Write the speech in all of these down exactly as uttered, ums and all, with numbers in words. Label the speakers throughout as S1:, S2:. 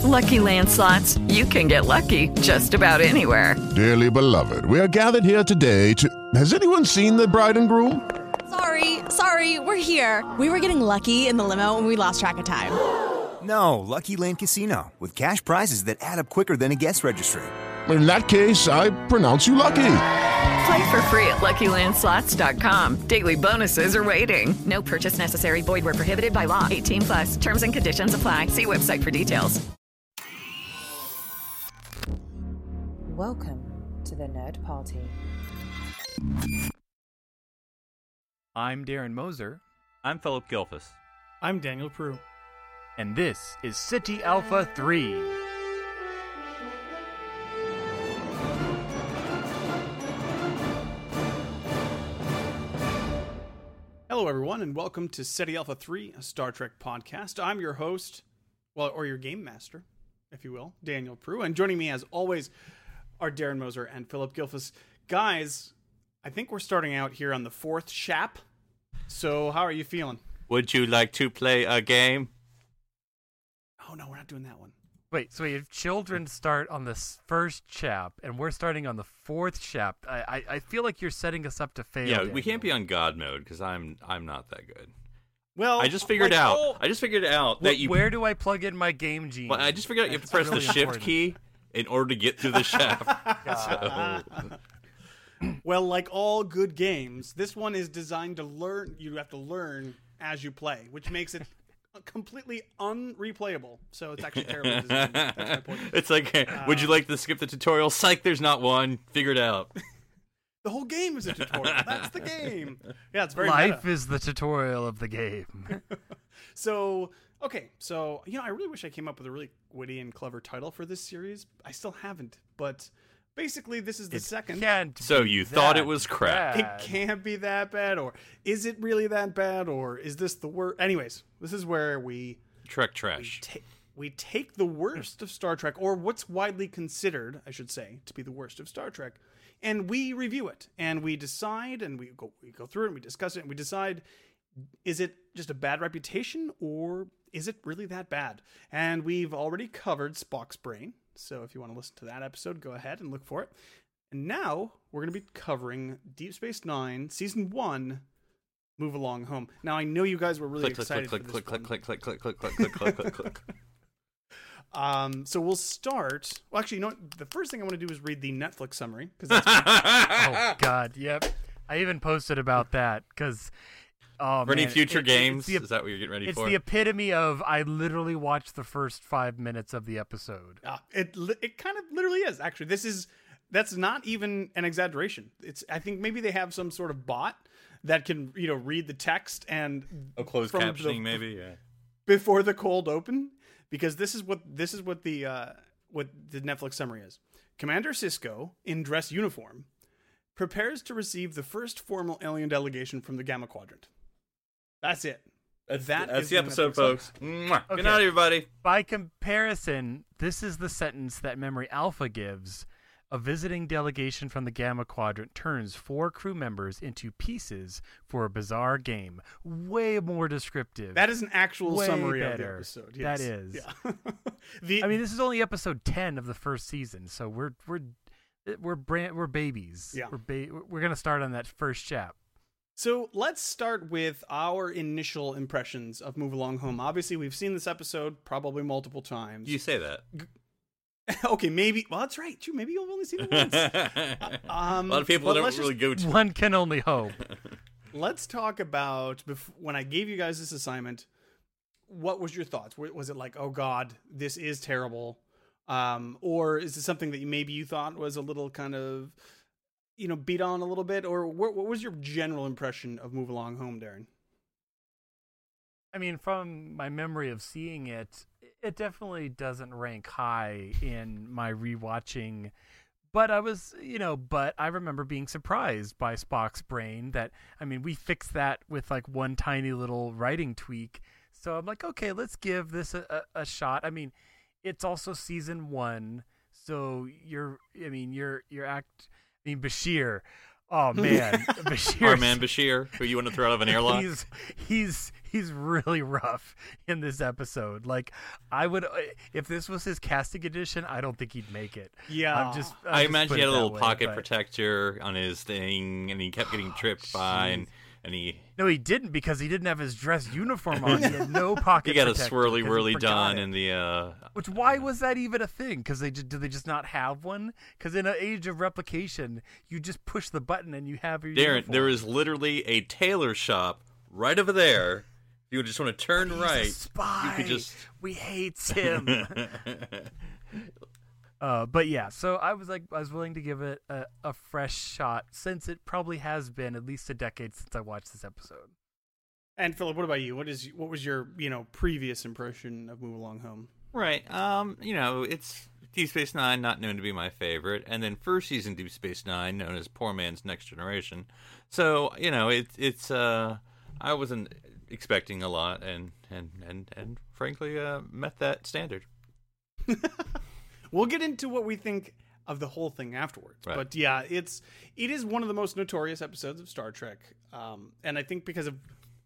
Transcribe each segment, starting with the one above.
S1: Lucky Land Slots, you can get lucky just about anywhere.
S2: Dearly beloved, we are gathered here today to... Has anyone seen the bride and groom?
S3: Sorry, sorry, we're here. We were getting lucky in the limo and we lost track of time.
S4: No, Lucky Land Casino, with cash prizes that add up quicker than a guest registry.
S2: In that case, I pronounce you lucky.
S1: Play for free at Lucky Land Slots dot com. Daily bonuses are waiting. No purchase necessary. Void where prohibited by law. eighteen plus. Terms and conditions apply. See website for details.
S5: Welcome to the Nerd Party.
S6: I'm Darren Moser.
S7: I'm Philip Gilfus.
S8: I'm Daniel Prue.
S6: And this is City Alpha three.
S8: Hello, everyone, and welcome to City Alpha three, a Star Trek podcast. I'm your host, well, or your game master, if you will, Daniel Prue. And joining me, as always, are Darren Moser and Philip Gilfus. Guys, I think we're starting out here on the fourth chap. So how are you feeling?
S7: Would you like to play a game?
S8: Oh, no, we're not doing that one.
S6: Wait, so if children start on the first chap, and we're starting on the fourth chap, I, I, I feel like you're setting us up to fail.
S7: Yeah,
S6: Daniel.
S7: we can't be on God mode because I'm I'm not that good.
S8: Well,
S7: I just figured
S8: like,
S7: out.
S8: oh,
S7: I just figured out that you.
S6: Where do I plug in my game gene?
S7: Well, I just figured out you have to
S6: That's
S7: press
S6: really
S7: the shift
S6: important.
S7: key in order to get through the shaft. So,
S8: Well, like all good games, this one is designed to learn. You have to learn as you play, which makes it completely unreplayable. So it's actually terribly designed. That's my point.
S7: it's like, uh, would you like to skip the tutorial? Psych, there's not one. Figure it out.
S8: The whole game is a tutorial. That's the game. Yeah, it's very
S6: Life
S8: meta.
S6: is the tutorial of the game.
S8: So, okay. So, you know, I really wish I came up with a really witty and clever title for this series. I still haven't, but basically this is the
S6: It
S8: second.
S6: can't
S7: So
S6: be
S7: you thought
S6: that
S7: it was crap.
S8: It
S6: bad.
S8: can't be that bad, or is it really that bad, or is this the worst? Anyways, this is where we
S7: Trek
S8: we,
S7: trash.
S8: ta- we take the worst of Star Trek, or what's widely considered, I should say, to be the worst of Star Trek, and we review it, and we decide, and we go we go through it, and we discuss it, and we decide, is it just a bad reputation, or is it really that bad? And we've already covered Spock's brain, so if you want to listen to that episode, go ahead and look for it. And now we're going to be covering Deep Space Nine, Season one, Move Along Home. Now, I know you guys were really
S7: Click, click,
S8: excited
S7: click,
S8: for
S7: click,
S8: this
S7: click,
S8: one.
S7: click, click, click, click, click, click, click, click, click.
S8: Um, so we'll start. Well, actually, you know what? The first thing I want to do is read the Netflix summary. Because
S6: Oh, God, yep. I even posted about that, because... Oh,
S7: For any
S6: man,
S7: future
S6: it- it-
S7: games,
S6: it's the,
S7: is that what you're getting ready
S6: it's
S7: for?
S6: the epitome of I literally watched the first five minutes of the episode.
S8: uh, it li- it kind of literally is. Actually, this is that's not even an exaggeration. It's I think maybe they have some sort of bot that can you know read the text and
S7: oh, closed
S8: from
S7: captioning,
S8: the-
S7: maybe. Yeah.
S8: before the cold open, because this is what this is what the uh, what the Netflix summary is. Commander Sisko, in dress uniform, prepares to receive the first formal alien delegation from the Gamma Quadrant. That's it.
S7: That's,
S8: That
S7: that's
S8: is
S7: the
S8: the
S7: episode,
S8: Netflix
S7: folks. Mwah.
S6: Okay.
S7: Good night, everybody.
S6: By comparison, this is the sentence that Memory Alpha gives. A visiting delegation from the Gamma Quadrant turns four crew members into pieces for a bizarre game. Way more descriptive.
S8: That is an actual
S6: Way
S8: summary of the
S6: better.
S8: episode.
S6: That
S8: Yes.
S6: is.
S8: Yeah. the,
S6: I mean, this is only episode ten of the first season, so we're we're we're brand, we're babies.
S8: Yeah.
S6: We're ba- we're gonna start on that first chap.
S8: So let's start with our initial impressions of Move Along Home. Obviously, we've seen this episode probably multiple times.
S7: You say that.
S8: Okay, maybe. Well, that's right. True. Maybe you've only seen it once. Um,
S7: a lot of people
S8: but
S7: don't
S8: let's
S7: really
S8: just-
S7: go to.
S6: One can only hope.
S8: Let's talk about bef- when I gave you guys this assignment. What was your thoughts? W- Was it like, oh God, this is terrible, um, or is it something that you, maybe you thought was a little kind of, you know, beat on a little bit, or what, what was your general impression of Move Along Home, Darren?
S6: I mean, from my memory of seeing it, it definitely doesn't rank high in my rewatching. But I was, you know, but I remember being surprised by Spock's brain. That, I mean, we fixed that with like one tiny little writing tweak. So I'm like, okay, let's give this a, a, a shot. I mean, it's also season one, so you're, I mean, you're, you're act. I mean, Bashir. Oh man, Bashir.
S7: Our man Bashir, who you want to throw out of an airlock.
S6: He's he's he's really rough in this episode. Like, I would, if this was his casting edition, I don't think he'd make it.
S8: Yeah.
S6: I'm just, I'm
S7: I
S6: just
S7: imagine
S6: put
S7: he had
S6: it
S7: a little
S6: that way,
S7: pocket
S6: but-
S7: protector on his thing, and he kept getting tripped by, and, and he
S6: No, he didn't, because he didn't have his dress uniform on. He had no pocket.
S7: he got a
S6: protector
S7: swirly
S6: because he
S7: whirly
S6: forgot
S7: done
S6: it.
S7: in the. Uh,
S6: Which, why was that even a thing? Because they just, do they just not have one? Because in an age of replication, you just push the button and you have your
S7: Darren,
S6: uniform.
S7: there is literally a tailor shop right over there. If you just want to turn
S6: He's
S7: right,
S6: a spy.
S7: you could just.
S6: We hate him. uh, but yeah, so I was like, I was willing to give it a, a fresh shot, since it probably has been at least a decade since I watched this episode.
S8: And Philip, what about you? What is what was your you know previous impression of Move Along Home?
S7: Right. Um. You know, it's Deep Space Nine, not known to be my favorite, and then first season Deep Space Nine, known as Poor Man's Next Generation. So you know, it's it's. Uh, I wasn't expecting a lot, and and and and frankly, uh, met that standard.
S8: We'll get into what we think of the whole thing afterwards.
S7: Right.
S8: But yeah, it's it is one of the most notorious episodes of Star Trek, um, and I think because of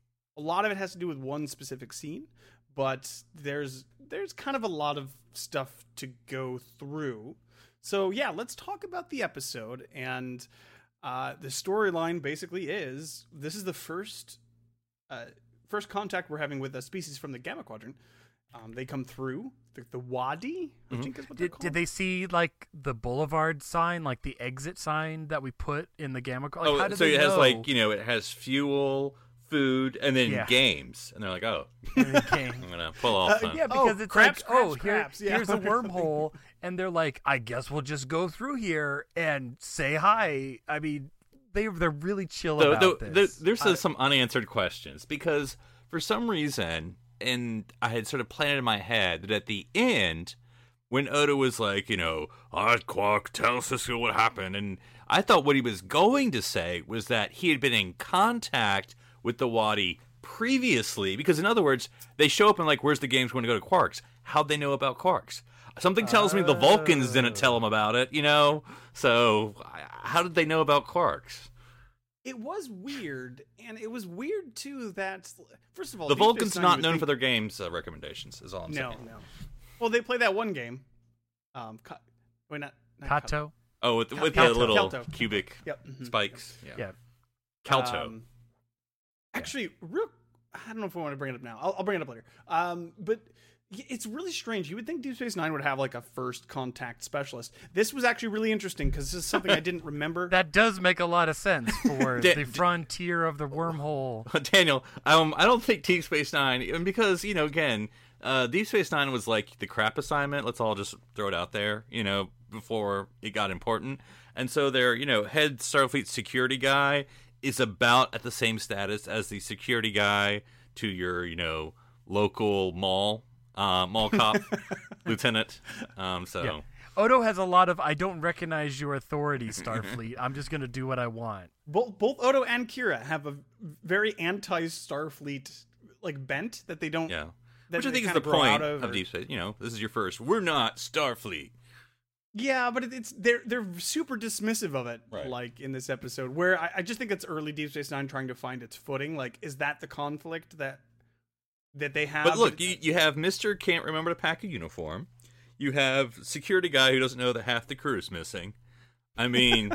S8: a lot of it has to do with one specific scene, but there's there's kind of a lot of stuff to go through. So yeah, let's talk about the episode. And uh, the storyline basically is this is the first uh, first contact we're having with a species from the Gamma Quadrant. Um, they come through the, the Wadi. I
S7: Mhm.
S8: think is what they're
S6: Did,
S8: called.
S6: did they see like the boulevard sign, like the exit sign that we put in the Gamma? Like,
S7: Oh,
S6: how did
S7: so
S6: they
S7: it has
S6: know?
S7: like you know, it has fuel, food, and then
S6: Yeah.
S7: games, and they're like, oh,
S6: And they came.
S7: I'm gonna pull off.
S6: Uh,
S7: uh,
S6: yeah, because
S8: Oh,
S6: it's
S8: craps,
S6: like, oh,
S8: craps,
S6: here,
S8: craps, yeah.
S6: here's a wormhole, and they're like, I guess we'll just go through here and say hi. I mean, they they're really chill
S7: So,
S6: about
S7: though, there-
S6: this.
S7: there's
S6: I-
S7: some unanswered questions because for some reason, and I had sort of planted in my head that at the end, when Odo was like, you know, "Alright, Quark, tell Cisco what happened," and I thought what he was going to say was that he had been in contact with the Wadi previously, because in other words, they show up and like, where's the games going to go to Quark's? How'd they know about Quark's? Something tells me the Vulcans didn't tell them about it, you know? So how did they know about Quark's?
S8: It was weird, and it was weird too that first of all,
S7: The
S8: Deep Space
S7: Vulcans
S8: Nine,
S7: not
S8: you would
S7: known
S8: think-
S7: for their games uh, recommendations, is all I'm
S8: No,
S7: saying.
S8: no. Well, they play that one game. Um, Ka- wait, not, not
S6: Kato.
S7: Oh, with, with
S8: Kelto.
S7: the little
S8: Kelto.
S7: cubic
S8: Yep. mhm.
S7: spikes. Yeah.
S6: Yeah.
S7: Calto.
S8: Um, actually, real. I don't know if I want to bring it up now. I'll, I'll bring it up later. Um, but y- it's really strange. You would think Deep Space Nine would have like a first contact specialist. This was actually really interesting because this is something I didn't remember.
S6: That does make a lot of sense for
S7: Da-
S6: the frontier of the wormhole.
S7: Daniel, um, I don't think Deep Space Nine, and because, you know, again, uh, Deep Space Nine was like the crap assignment. Let's all just throw it out there, you know, before it got important. And so their, you know, head Starfleet security guy is about at the same status as the security guy to your, you know, local mall, uh, mall cop, lieutenant. Um, so.
S6: Yeah. Odo has a lot of, I don't recognize your authority, Starfleet. I'm just going to do what I want.
S8: both both Odo and Kira have a very anti-Starfleet like bent that they don't.
S7: Yeah.
S8: that
S7: Which I
S8: they
S7: think is
S8: kinda
S7: the
S8: grow
S7: point
S8: out
S7: of,
S8: of, or-
S7: Deep Space. You know, this is your first. We're not Starfleet.
S8: Yeah, but it- it's they're they're super dismissive of it,
S7: Right.
S8: like in this episode, where I, I just think it's early Deep Space Nine trying to find its footing. Like, is that the conflict that that they have?
S7: But look,
S8: it's-
S7: you, you have Mister Can't Remember to Pack a Uniform. You have security guy who doesn't know that half the crew is missing. I mean,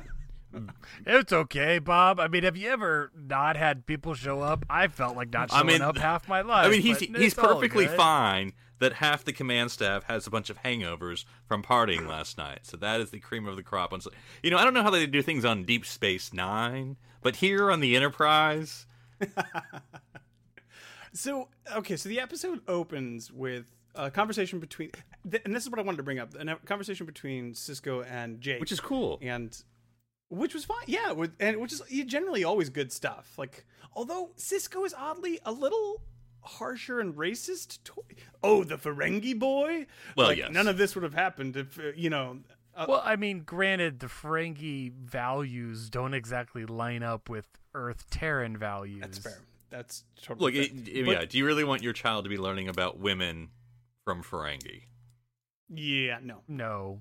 S6: It's okay, Bob. I mean, have you ever not had people show up? I felt like not
S7: I
S6: showing
S7: mean,
S6: up half my life.
S7: I mean, he's
S6: but
S7: he's
S6: it's all
S7: perfectly
S6: good.
S7: fine that half the command staff has a bunch of hangovers from partying last night. So that is the cream of the crop. And so- You know, I don't know how they do things on Deep Space Nine, but here on the Enterprise,
S8: So okay, so the episode opens with a conversation between, th- and this is what I wanted to bring up: a conversation between Cisco and Jake,
S7: which is cool.
S8: and which was fine, yeah, with, and which is generally always good stuff. Like, although Cisco is oddly a little harsher and racist. To- oh, the Ferengi boy.
S7: Well,
S8: like,
S7: yes.
S8: none of this would have happened if uh, you know. Uh,
S6: Well, I mean, granted, the Ferengi values don't exactly line up with Earth Terran values.
S8: that's fair. That's totally
S7: Look,
S8: fair.
S7: it, it-
S8: But-
S7: yeah. Do you really want your child to be learning about women from Ferengi?
S8: yeah, no.
S6: No.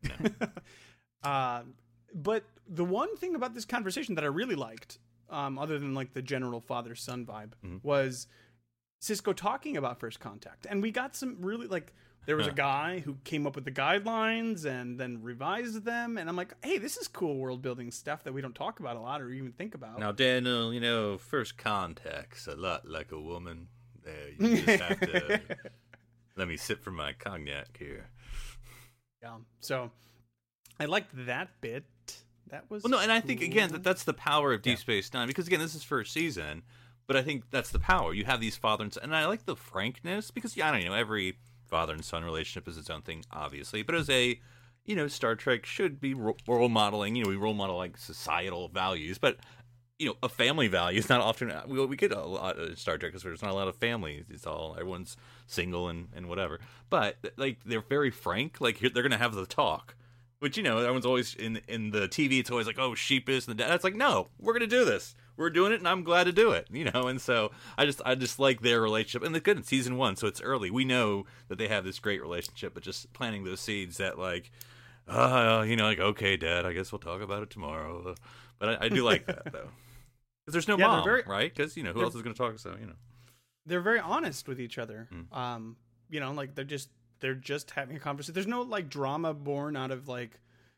S8: uh, but the one thing about this conversation that I really liked, um, other than like the general father-son vibe,
S7: Mhm.
S8: was Sisko talking about First Contact, and we got some really like. There was a guy who came up with the guidelines and then revised them, and I'm like, hey, this is cool world building stuff that we don't talk about a lot or even think about.
S7: Now, Daniel, you know, First Contact's a lot like a woman. Uh, you just have to let me sip from my cognac here.
S8: Yeah, so I liked that bit. That was
S7: well, no, and I
S8: cool.
S7: think again that that's the power of Deep
S8: Yeah.
S7: Space Nine, because again, this is first season, but I think that's the power. You have these father and son, and I like the frankness because yeah, I don't know, every father and son relationship is its own thing, obviously, but as a, you know, Star Trek should be ro- role modeling. You know, we role model like societal values, but you know, a family value is not often. We, we get a lot of Star Trek because there's not a lot of families. It's all everyone's single and, and whatever. But like they're very frank. Like they're gonna have the talk, which you know, everyone's always in in the T V. It's always like, oh, sheepish and the dad. It's like, no, we're gonna do this. We're doing it, and I'm glad to do it. You know, and so I just I just like their relationship. And the good, it's season one, so it's early. We know that they have this great relationship, but just planting those seeds that like, uh, you know, like okay, Dad, I guess we'll talk about it tomorrow. But I, I do like that though, because there's no
S8: Yeah, they're
S7: mom,
S8: very-
S7: right? Because you know who else is going to talk? So you know,
S8: They're very honest with each other.
S7: Mm.
S8: Um, you know, like they're just they're just having a conversation. There's no like drama born out of like,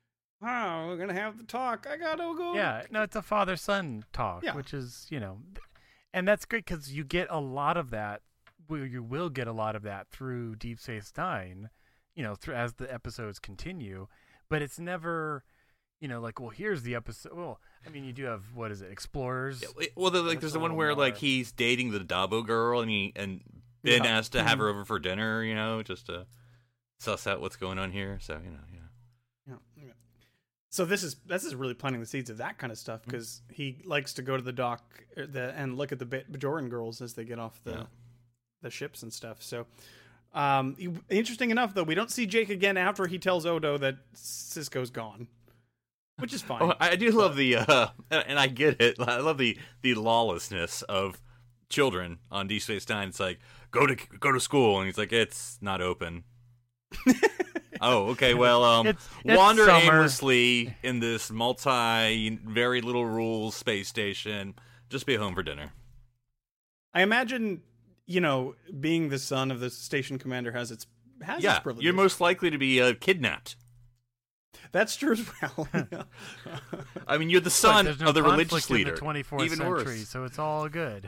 S8: oh, we're gonna have the talk. I gotta go.
S6: Yeah, no, it's a father-son talk,
S8: Yeah.
S6: which is, you know, and that's great because you get a lot of that. Well, you will get a lot of that through Deep Space Nine, you know, through as the episodes continue. But it's never, you know, like, well, here's the episode. Well, I mean, you do have what is it, Explorers?
S7: yeah, wait, well, the, like
S6: That's
S7: there's
S6: a
S7: the one
S6: little
S7: where like
S6: more-
S7: he's dating the Dabo girl, and he and Ben
S8: Yeah.
S7: has to have her over for dinner. You know, just to suss out what's going on here. So you know, yeah.
S8: Yeah. yeah. So this is this is really planting the seeds of that kind of stuff because he likes to go to the dock er, the, and look at the Ba- Bajoran girls as they get off the
S7: Yeah.
S8: the ships and stuff. So, um, you- interesting enough though, we don't see Jake again after he tells Odo that Sisko's gone, which is fine.
S7: Oh, I do love the, uh, and I get it. I love the the lawlessness of children on Deep Space Nine. It's like go to go to school, and he's like, it's not open. Oh, okay. Well, um,
S6: It's- it's
S7: wander
S6: summer.
S7: aimlessly in this multi, very little rules space station. Just be home for dinner.
S8: I imagine, you know, being the son of the station commander has its has its
S7: Yeah,
S8: privileges.
S7: you're most likely to be uh, kidnapped.
S8: That's true as well.
S7: I mean, you're the
S6: But
S7: son
S6: there's no
S7: of the
S6: conflict
S7: religious
S6: in
S7: leader.
S6: the twenty-fourth
S7: Even
S6: century,
S7: worse.
S6: so it's all good.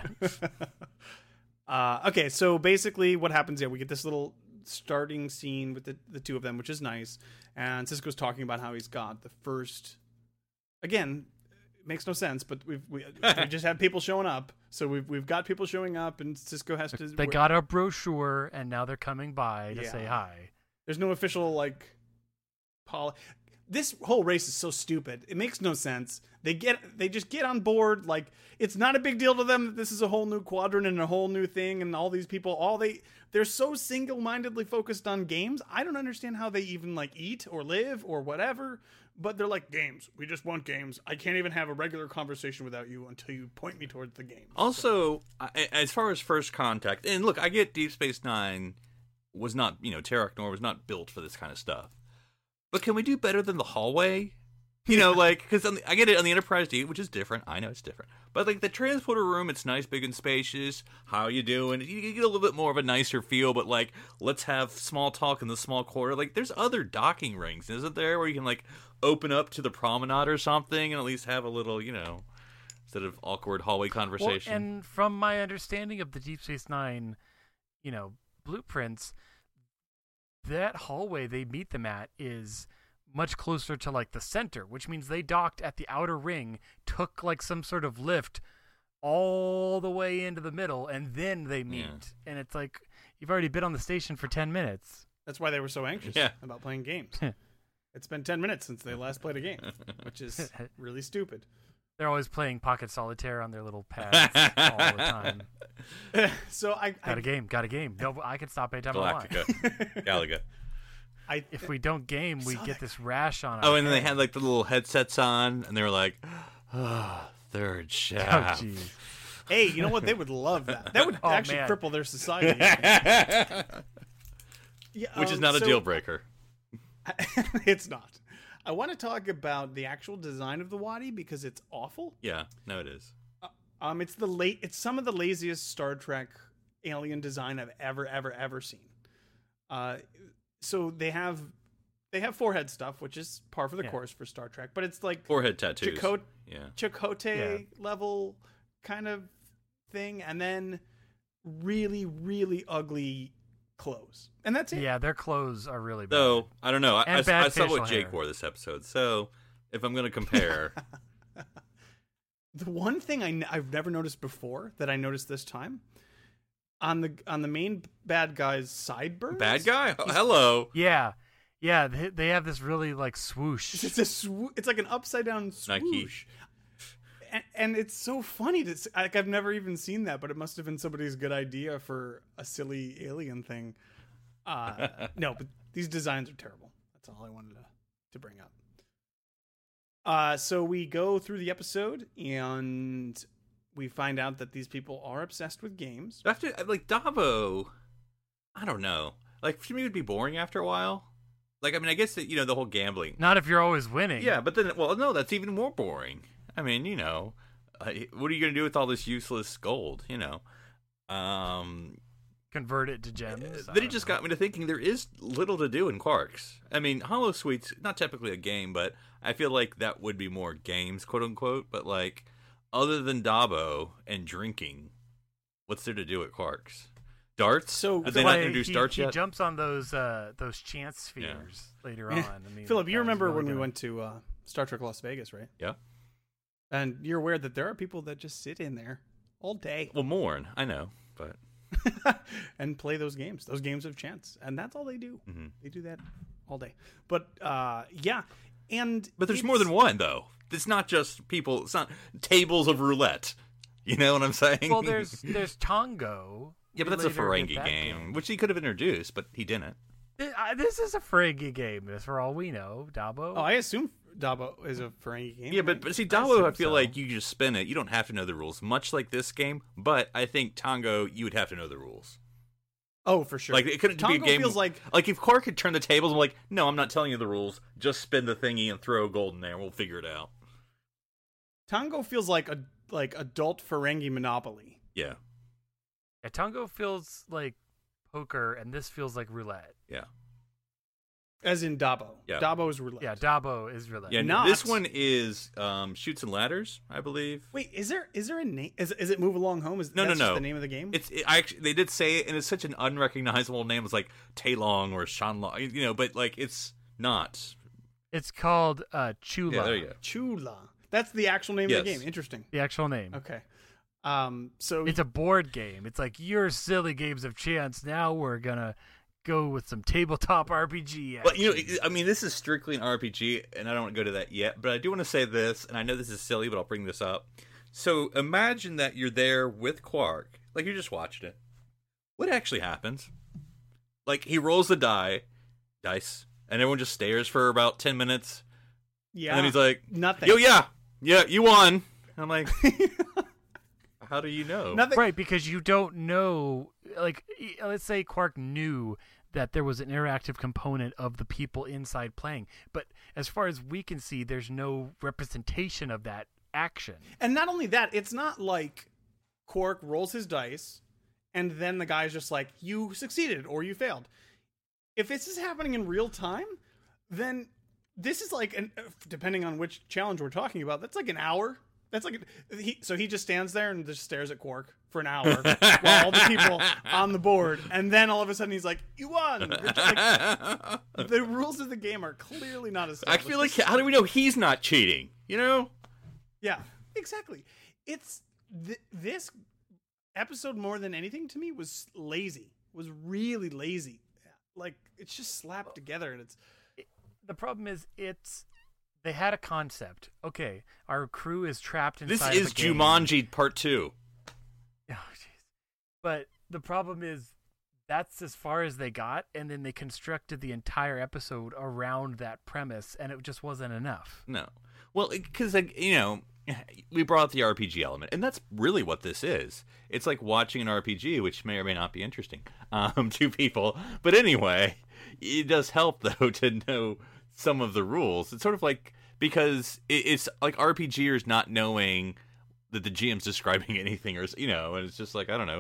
S8: Uh, okay, so basically what happens, yeah, we get this little starting scene with the, the two of them, which is nice. And Sisko's talking about how he's got the first... Again, it makes no sense, but we've, we we just have people showing up. So we've we've got people showing up, and Sisko has to...
S6: They got our brochure, and now they're coming by to
S8: Yeah.
S6: say hi.
S8: There's no official, like... Poli- this whole race is so stupid. It makes no sense. They get they just get on board, like it's not a big deal to them that this is a whole new quadrant and a whole new thing, and all these people, all they they're so single-mindedly focused on games. I don't understand how they even like eat or live or whatever, but they're like, games. We just want games. I can't even have a regular conversation without you until you point me towards the game.
S7: Also, I- as far as First Contact, and look, I get Deep Space Nine was not, you know, Terok Nor was not built for this kind of stuff. But can we do better than the hallway? You know, like, because I get it on the Enterprise D, which is different. I know it's different. But, like, the transporter room, it's nice, big and spacious. How you doing? You get a little bit more of a nicer feel, but, like, let's have small talk in the small corridor. Like, there's other docking rings, isn't there, where you can, like, open up to the promenade or something and at least have a little, you know, instead of awkward hallway conversation.
S6: Well, and from my understanding of the Deep Space Nine, you know, blueprints, that hallway they meet them at is much closer to like the center, which means they docked at the outer ring, took like some sort of lift all the way into the middle, and then they meet.
S7: Yeah.
S6: And it's like you've already been on the station for ten minutes.
S8: That's why they were so anxious
S7: Yeah.
S8: about playing games. It's been ten minutes since they last played a game, which is really stupid.
S6: They're always playing Pocket Solitaire on their little pads all the time.
S8: So I,
S6: Got
S8: I
S6: a game, got a game. No, I can stop anytime I want.
S7: Galactica. Galaga.
S8: I
S6: If we don't game, we
S8: saw
S6: get
S8: that.
S6: this rash on our
S7: Oh, and then they
S6: head.
S7: had, like, the little headsets on, and they were like, oh, third
S6: Oh,
S7: shaft.
S6: jeez.
S8: Hey, you know what? They would love that. That would
S6: Oh,
S8: actually
S6: man.
S8: cripple their society. Yeah,
S7: Which is
S8: um,
S7: not a
S8: so-
S7: deal breaker.
S8: It's not. I want to talk about the actual design of the Wadi because it's awful.
S7: Yeah, no, it is.
S8: Um, it's the late. It's some of the laziest Star Trek alien design I've ever, ever, ever seen. Uh, so they have they have forehead stuff, which is par for the
S6: Yeah.
S8: course for Star Trek, but it's like
S7: Forehead tattoos.
S8: Chakotay,
S7: Yeah.
S8: Chakotay
S6: Yeah.
S8: level kind of thing, and then really, really ugly clothes, and that's it.
S6: Yeah, their clothes are really bad.
S7: So I don't know. I,
S6: And
S7: I,
S6: bad
S7: I saw what
S6: facial
S7: Jake
S6: hair.
S7: wore this episode. So if I'm going to compare,
S8: The one thing I, n- I've never noticed before that I noticed this time on the on the main bad guy's sideburns.
S7: bad guy. Oh, hello.
S6: Yeah, yeah, they, they have this really like swoosh.
S8: It's a swoo- It's like an upside down swoosh.
S7: Nike.
S8: And, and it's so funny to s- like I've never even seen that, but it must have been somebody's good idea for a silly alien thing. Uh, no, but these designs are terrible. That's all I wanted to, to bring up. Uh, so we go through the episode and we find out that these people are obsessed with games.
S7: After like Davo, I don't know. Like to me, it would be boring after a while. Like I mean, I guess that you know the whole gambling.
S6: Not if you're always winning.
S7: Yeah, but then well, no, that's even more boring. I mean, you know, uh, what are you going to do with all this useless gold? You know, um,
S6: Convert it to gems. I
S7: then it
S6: don't
S7: just
S6: know.
S7: got me to thinking there is little to do in Quarks. I mean, Hollow Suite's not typically a game, but I feel like that would be more games, quote unquote. But like, other than Dabo and drinking, what's there to do at Quarks? Darts?
S8: So-
S7: Have
S8: so
S7: they not
S6: Like,
S7: introduced
S6: he,
S7: darts
S6: he
S7: yet?
S6: jumps on those uh, those chance spheres later on.
S8: Yeah.
S6: I mean,
S8: Philip, you
S6: that was
S8: remember
S6: really
S8: when we
S6: good.
S8: went to uh, Star Trek Las Vegas, right?
S7: Yeah.
S8: And you're aware that there are people that just sit in there all day
S7: Well, mourn. I know, but
S8: and play those games, those games of chance, and that's all they do.
S7: Mhm.
S8: They do that all day. But uh, yeah, and
S7: but there's
S8: it's-
S7: more than one though. It's not just people. It's not tables of roulette. You know what I'm saying?
S6: Well, there's there's Tongo.
S7: yeah, but
S6: We
S7: that's a
S6: later get
S7: Ferengi
S6: that
S7: game, which he could have introduced, but he didn't.
S6: Th- uh, This is a Ferengi game. This for all we know. Dabo.
S8: Oh, I assume Dabo is a Ferengi game.
S7: Yeah, but,
S8: right?
S7: but see,
S6: I
S7: Dabo, I,
S6: assume
S7: feel
S6: so.
S7: like you just spin it. You don't have to know the rules, much like this game. But I think Tongo, you would have to know the rules.
S8: oh, for sure.
S7: Like it couldn't be a
S8: Tongo
S7: game.
S8: feels like
S7: like if Quark could turn the tables, I'm like, no, I'm not telling you the rules. Just spin the thingy and throw gold in there, and we'll figure it out.
S8: Tango feels like a like adult Ferengi Monopoly.
S7: Yeah,
S6: Yeah, Tongo feels like poker, and this feels like roulette.
S7: yeah,
S8: As in Dabo.
S7: Yeah.
S8: Dabo is roulette.
S6: Yeah, Dabo is roulette.
S7: yeah.
S8: Not-
S7: This one is um, shoots and ladders, I believe.
S8: Wait, is there is there a name? Is, is it Move Along Home? Is
S7: No, no,
S8: that's just
S7: no.
S8: the name of the game?
S7: It's it, I actually they did say it, and it's such an unrecognizable name. It's like Taelong or Shanlong, you know, but like it's not.
S6: It's called uh, Chula.
S7: Yeah, there you go.
S8: Chula. That's the actual name of the
S7: Yes.
S8: game. Interesting.
S6: The actual name.
S8: Okay. Um. So
S6: It's a board game. It's like your silly games of chance. Now we're gonna go with some tabletop R P G.
S7: But you know,
S6: action.
S7: I mean, this is strictly an R P G, and I don't want to go to that yet. But I do want to say this, and I know this is silly, but I'll bring this up. So imagine that you're there with Quark, like you just watched it. What actually happens? Like he rolls the die, dice, and everyone just stares for about ten minutes,
S8: yeah.
S7: and then he's like,
S8: nothing.
S7: "Yo, yeah, yeah, you won." And I'm like, "How do you know?"
S8: Nothing.
S6: Right, because you don't know. Like, e- let's say Quark knew that there was an interactive component of the people inside playing, but as far as we can see, there's no representation of that action.
S8: And not only that, it's not like Quark rolls his dice and then the guy's just like, you succeeded or you failed. If this is happening in real time, then this is like, an, depending on which challenge we're talking about, that's like an hour. That's like, he, so he just stands there and just stares at Quark for an hour while all the people on the board, and then all of a sudden he's like, you won! We're just like, the rules of the game are clearly not
S7: I
S8: established.
S7: feel like, how do we know he's not cheating? You know?
S8: Yeah, exactly. It's th- this episode more than anything to me was lazy. Was really lazy. Like it's just slapped together, and it's
S6: The problem is, it's they had a concept. Okay, our crew is trapped
S7: This
S6: inside.
S7: is
S6: of a game.
S7: Jumanji Part Two.
S6: Oh, jeez. But the problem is that's as far as they got, and then they constructed the entire episode around that premise, and it just wasn't enough.
S7: No. Well, because, like, you know, we brought up the R P G element, and that's really what this is. It's like watching an R P G, which may or may not be interesting um, to people. But anyway, it does help, though, to know some of the rules. It's sort of like, because it, it's like RPGers not knowing that the G M's describing anything, or, you know, and it's just like, I don't know.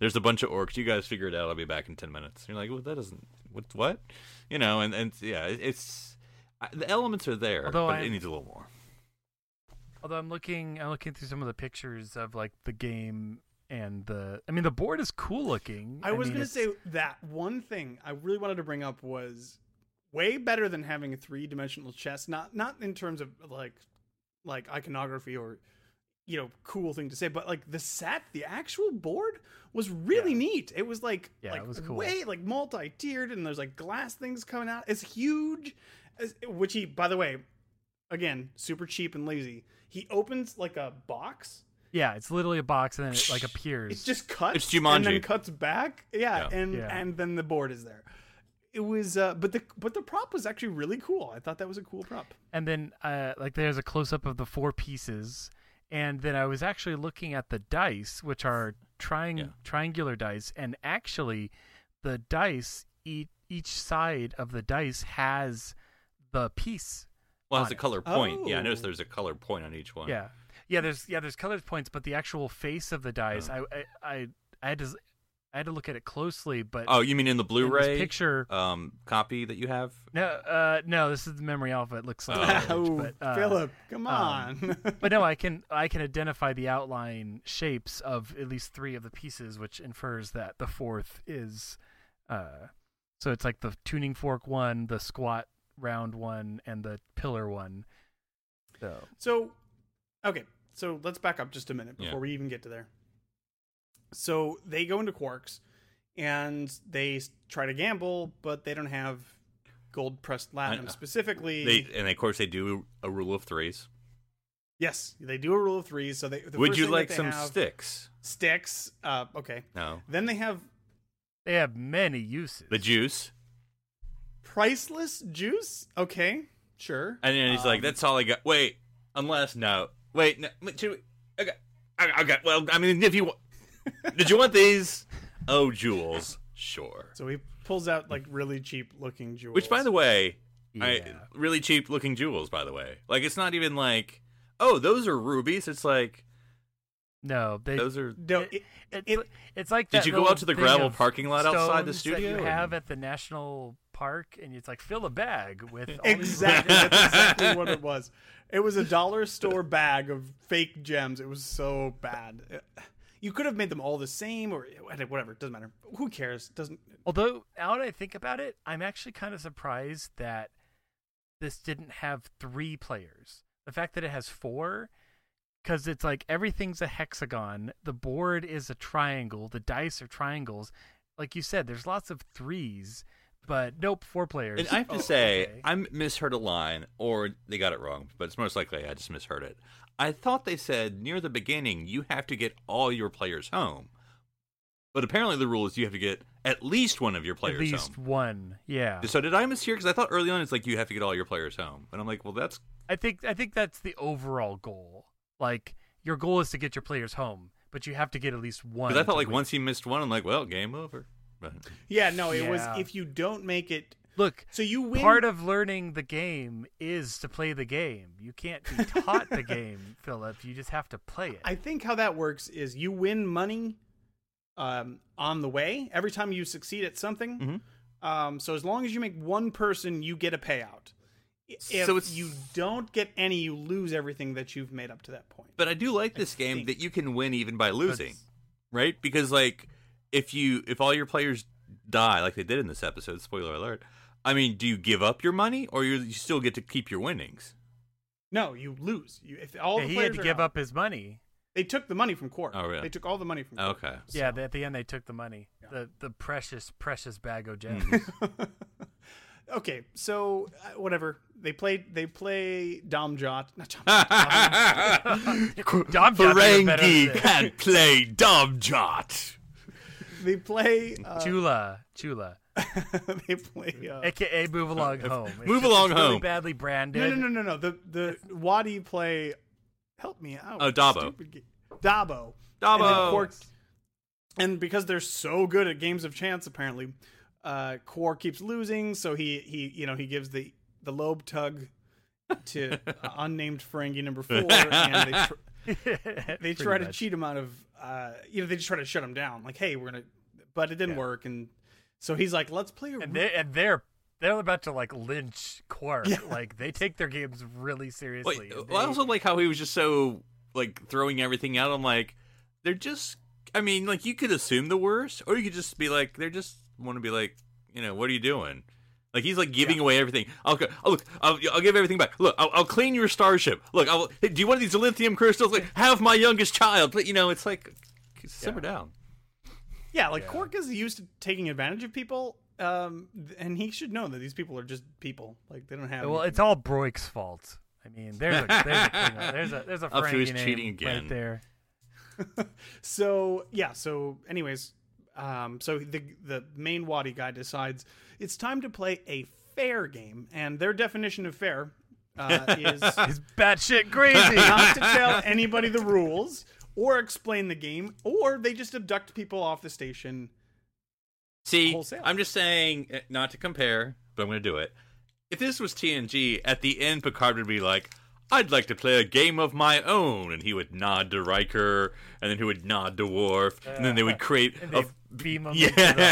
S7: there's a bunch of orcs. You guys figure it out. I'll be back in ten minutes. You're like, well, that doesn't. What? What? You know, and and yeah, it's the elements are there,
S6: Although
S7: but
S6: I-
S7: it needs a little more.
S6: Although I'm looking, I'm looking through some of the pictures of like the game and the. I mean, the board is cool looking.
S8: I was
S6: mean,
S8: going to
S6: it's-
S8: say that one thing I really wanted to bring up was way better than having a three-dimensional chess. Not not in terms of like like iconography or you know cool thing to say, but like the set, the actual board was really
S6: Yeah.
S8: neat. It was like
S6: Yeah,
S8: like
S6: it was cool.
S8: way like multi-tiered, and there's like glass things coming out. It's huge, as- which he by the way, again super cheap and lazy. He opens like a box.
S6: Yeah, it's literally a box and then it like appears.
S8: It just cuts
S7: It's
S8: and
S7: Jumanji.
S8: then cuts back. Yeah,
S7: Yeah.
S8: and
S6: Yeah.
S8: and then the board is there. It was, uh, but the but the prop was actually really cool. I thought that was a cool prop.
S6: And then, uh, like, there's a close up of the four pieces, and then I was actually looking at the dice, which are triang-
S7: Yeah.
S6: triangular dice, and actually, the dice each each side of the dice has the piece.
S7: Well, it
S6: on
S7: has a
S6: it.
S7: color point. Yeah, I
S8: Oh.
S7: noticed there's a color point on each one.
S6: Yeah, yeah. There's yeah, there's colored points, but the actual face of the dice,
S7: Oh.
S6: I, I I I had to I had to look at it closely, but
S7: Oh, you mean in the
S6: in
S7: Blu-ray
S6: this picture.
S7: um, copy that you have?
S6: No, uh, no, this is the memory alpha. It looks like
S7: Oh.
S6: garbage,
S8: Oh,
S6: but, uh,
S8: Philip, come
S6: um,
S8: on.
S6: but no, I can I can identify the outline shapes of at least three of the pieces, which infers that the fourth is, uh, so it's like the tuning fork one, the squat round one, and the pillar one. So
S8: So, okay, so let's back up just a minute before
S7: Yeah.
S8: we even get to there. So they go into Quarks, and they s- try to gamble, but they don't have gold pressed platinum
S7: I-
S8: specifically.
S7: They and of course they do a rule of threes.
S8: yes, they do a rule of threes. So they. The
S7: Would
S8: first
S7: you
S8: thing that
S7: like
S8: they
S7: some
S8: have-
S7: sticks?
S8: Sticks. Uh, okay.
S7: No.
S8: Then they have
S6: they have many uses.
S7: The juice.
S8: priceless juice. Okay, sure.
S7: And then he's like,
S8: Um,
S7: "That's all I got." Wait, unless no, wait, no, wait, should we, okay, okay, okay. Well, I mean, if you wa- did you want these? Oh, jewels, sure.
S8: So he pulls out like really cheap looking jewels.
S7: Which, by the way, I,
S6: Yeah.
S7: really cheap looking jewels. By the way, like it's not even like, oh, those are rubies. It's like
S6: No, they.
S7: those are.
S8: no,
S6: it-
S8: it,
S6: it's,
S8: it-
S6: it's like
S7: Did
S6: that
S7: you go
S6: little
S7: out to the
S6: thing
S7: gravel
S6: of
S7: parking lot outside the
S6: stones that
S7: studio
S6: you
S7: and-
S6: have at the national park, and it's like fill a bag with all
S8: exactly
S6: these
S8: that's exactly what it was. It was a dollar store bag of fake gems. It was so bad. You could have made them all the same, or whatever. It doesn't matter. Who cares? Doesn't.
S6: Although, now that I think about it, I'm actually kind of surprised that this didn't have three players. The fact that it has four, because it's like everything's a hexagon, the board is a triangle, the dice are triangles. Like you said, there's lots of threes, but nope, four players.
S7: And I have to
S6: Oh,
S7: say,
S6: okay.
S7: I misheard a line, or they got it wrong, but it's most likely I just misheard it. I thought they said near the beginning you have to get all your players home, but apparently the rule is you have to get at least one of your players
S6: at least
S7: home.
S6: one. Yeah,
S7: So did I mishear? Because I thought early on it's like you have to get all your players home, and I'm like, well, that's
S6: I think I think that's the overall goal. Like your goal is to get your players home, but you have to get at least one.
S7: because I thought
S6: to
S7: like
S6: win.
S7: once he missed one, I'm like, well, game over. But
S8: Yeah, no. It was
S6: Yeah.
S8: if you don't make it.
S6: Look,
S8: So you win.
S6: part of learning the game is to play the game. You can't be taught the game, Philip. You just have to play it.
S8: I think how that works is you win money um, on the way every time you succeed at something.
S7: Mhm.
S8: Um, so as long as you make one person, you get a payout. I- If
S7: So it's-
S8: you don't get any, you lose everything that you've made up to that point.
S7: But I do like this game
S8: think.
S7: that you can win even by losing,
S6: That's-
S7: right? Because like if you if all your players die like they did in this episode, spoiler alert. I mean, do you give up your money or you you still get to keep your winnings?
S8: No, you lose. You, if all
S6: Yeah,
S8: the
S6: he
S8: players
S6: had to
S8: are
S6: give
S8: out,
S6: up his money.
S8: They took the money from Quark.
S7: Oh, really?
S8: They took all the money from Quark.
S7: Okay.
S6: Yeah, at the end they took the money, the the precious precious bag of gems.
S7: Mm-hmm.
S8: Okay, so uh, whatever they play, they play Domjot. Not Dom-
S6: Dom Jot is better
S7: Ferengi
S6: than-
S7: can't play Domjot.
S8: they play. Uh,
S6: Chula, Chula,
S8: they play. Uh,
S6: aka Move Along Home. It's
S7: Move
S6: just-
S7: Along
S6: it's really
S7: Home.
S6: badly branded.
S8: no, no, no, no, no. The the Wadi play. Help me out.
S7: Oh, Dabo.
S8: Stupid ga- Dabo.
S7: Dabo.
S8: And, then Quark, and because they're so good at games of chance, apparently, uh, Quark keeps losing. So he he you know he gives the the lobe tug to uh, unnamed Ferengi number four, and they tr- they try to cheat him out of, uh, you know, they just try to shut him down. Like, hey, we're gonna, but it didn't yeah. work, and so he's like, let's play. A
S6: and they and they're they're about to like lynch Quark. Yeah. Like they take their games really seriously.
S7: Wait,
S6: they,
S7: I also like how he was just so like throwing everything out. I'm like, they're just. I mean, like you could assume the worst, or you could just be like, they're just want to be like, you know, what are you doing? Like he's like giving yeah. away everything. I'll go, oh, look, I'll, I'll give everything back. Look, I'll, I'll clean your starship. Look, I'll, hey, do you want these lithium crystals? Like, have my youngest child. But you know, it's like simmer yeah. down.
S8: Yeah, like yeah. Quark is used to taking advantage of people, um, and he should know that these people are just people. Like they don't have.
S6: Well, anything. It's all Broik's fault. I mean, there's a there's a there's a, there's a
S7: Up to his
S6: name
S7: cheating again.
S6: Right there.
S8: So yeah, so anyways, um, so the the main Wadi guy decides it's time to play a fair game, and their definition of fair uh, is
S6: is batshit crazy,
S8: not to tell anybody the rules or explain the game, or they just abduct people off the station.
S7: See,
S8: wholesale.
S7: I'm just saying, not to compare, but I'm going to do it. If this was T N G, at the end, Picard would be like, I'd like to play a game of my own, and he would nod to Riker, and then he would nod to Worf, uh, and then they would create
S6: and
S7: a
S6: beam him.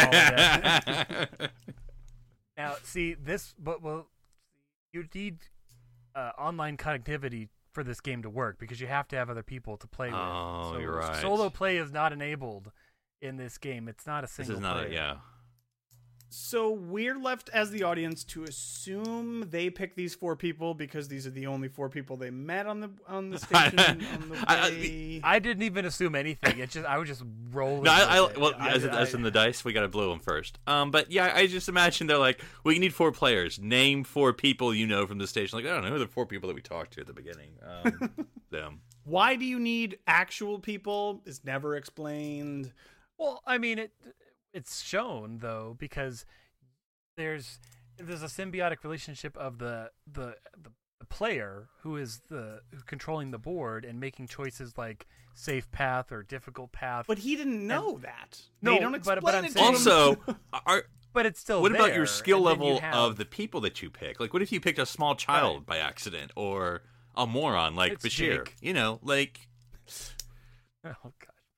S7: Yeah.
S6: Now, see this, but well, you need uh, online connectivity for this game to work because you have to have other people to play with.
S7: Oh,
S6: so
S7: you're right.
S6: Solo play is not enabled in this game. It's not a single.
S7: This is not
S6: player.
S7: a yeah.
S8: So we're left as the audience to assume they pick these four people because these are the only four people they met on the on the station. on the way.
S6: I, I didn't even assume anything. It's just I was just rolling.
S7: No, I, I,
S6: it.
S7: well,
S6: I,
S7: as,
S6: I,
S7: as in the dice, we got to blow them first. Um, but yeah, I just imagine they're like, we need four players. Name four people you know from the station. Like I don't know, who are the four people that we talked to at the beginning? Um, them.
S8: Why do you need actual people? Is never explained.
S6: Well, I mean it. It's shown though because there's there's a symbiotic relationship of the the the, the player who is the who controlling the board and making choices like safe path or difficult path.
S8: But he didn't know and, that.
S6: No,
S8: they don't explain
S6: but, but I'm
S8: it
S6: saying,
S7: also, are,
S6: but it's still.
S7: What
S6: there,
S7: about your skill level
S6: have,
S7: of the people that you pick? Like, what if you picked a small child right. by accident or a moron like
S6: it's
S7: Bashir?
S6: Jake.
S7: You know, like.
S6: Oh God.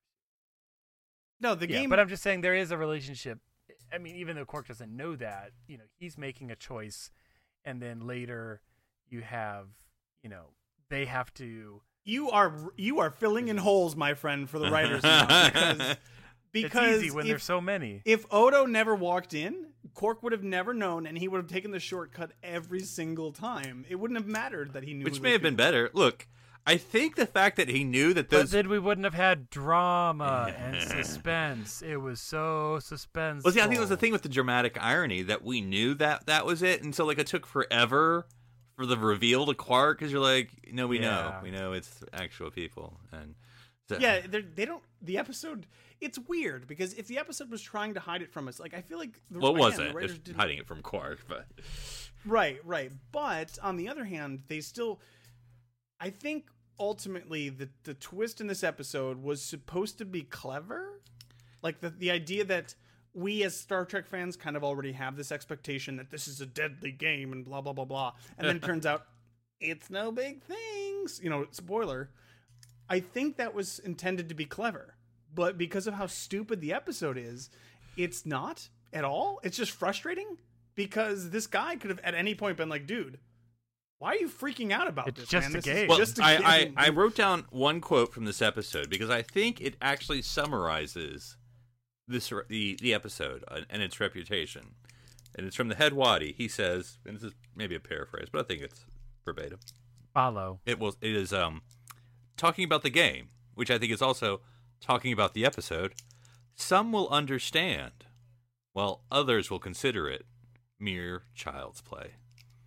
S8: No, the
S6: yeah,
S8: game.
S6: But I'm just saying there is a relationship. I mean, even though Quark doesn't know that, you know, he's making a choice, and then later you have, you know, they have to.
S8: You are you are filling in holes, my friend, for the writers now, because because
S6: it's easy when
S8: if,
S6: there's so many.
S8: If Odo never walked in, Quark would have never known, and he would have taken the shortcut every single time. It wouldn't have mattered that he knew.
S7: Which may have been better. Look. I think the fact that he knew that those...
S6: But then we wouldn't have had drama and suspense. It was so suspenseful.
S7: Well, see, I think that was the thing with the dramatic irony, that we knew that that was it, and so, like, it took forever for the reveal to Quark, because you're like, no, we yeah. know. We know it's actual people. And so...
S8: Yeah, they don't... The episode... It's weird, because if the episode was trying to hide it from us, like, I feel like... The,
S7: well, it
S8: again,
S7: wasn't.
S8: The writers
S7: It's
S8: didn't...
S7: hiding it from Quark, but...
S8: Right, right. But, on the other hand, they still... I think ultimately the the twist in this episode was supposed to be clever. Like the the idea that we as Star Trek fans kind of already have this expectation that this is a deadly game and blah, blah, blah, blah. And then it turns out it's no big things. You know, spoiler. I think that was intended to be clever. But because of how stupid the episode is, it's not at all. It's just frustrating because this guy could have at any point been like, dude, why are you freaking out about
S6: it's
S8: this,
S6: just
S8: man?
S6: A
S8: this
S6: game.
S7: Well,
S8: just a
S7: I,
S8: game.
S7: I, I wrote down one quote from this episode because I think it actually summarizes this the, the episode and its reputation. And it's from the head Wadi. He says, and this is maybe a paraphrase, but I think it's verbatim.
S6: Follow.
S7: It was it is um talking about the game, which I think is also talking about the episode. Some will understand, while others will consider it mere child's play.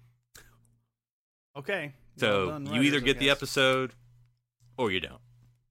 S8: Okay.
S7: So
S8: well done,
S7: you
S8: writers,
S7: either
S8: I
S7: get the
S8: guess.
S7: episode or you don't.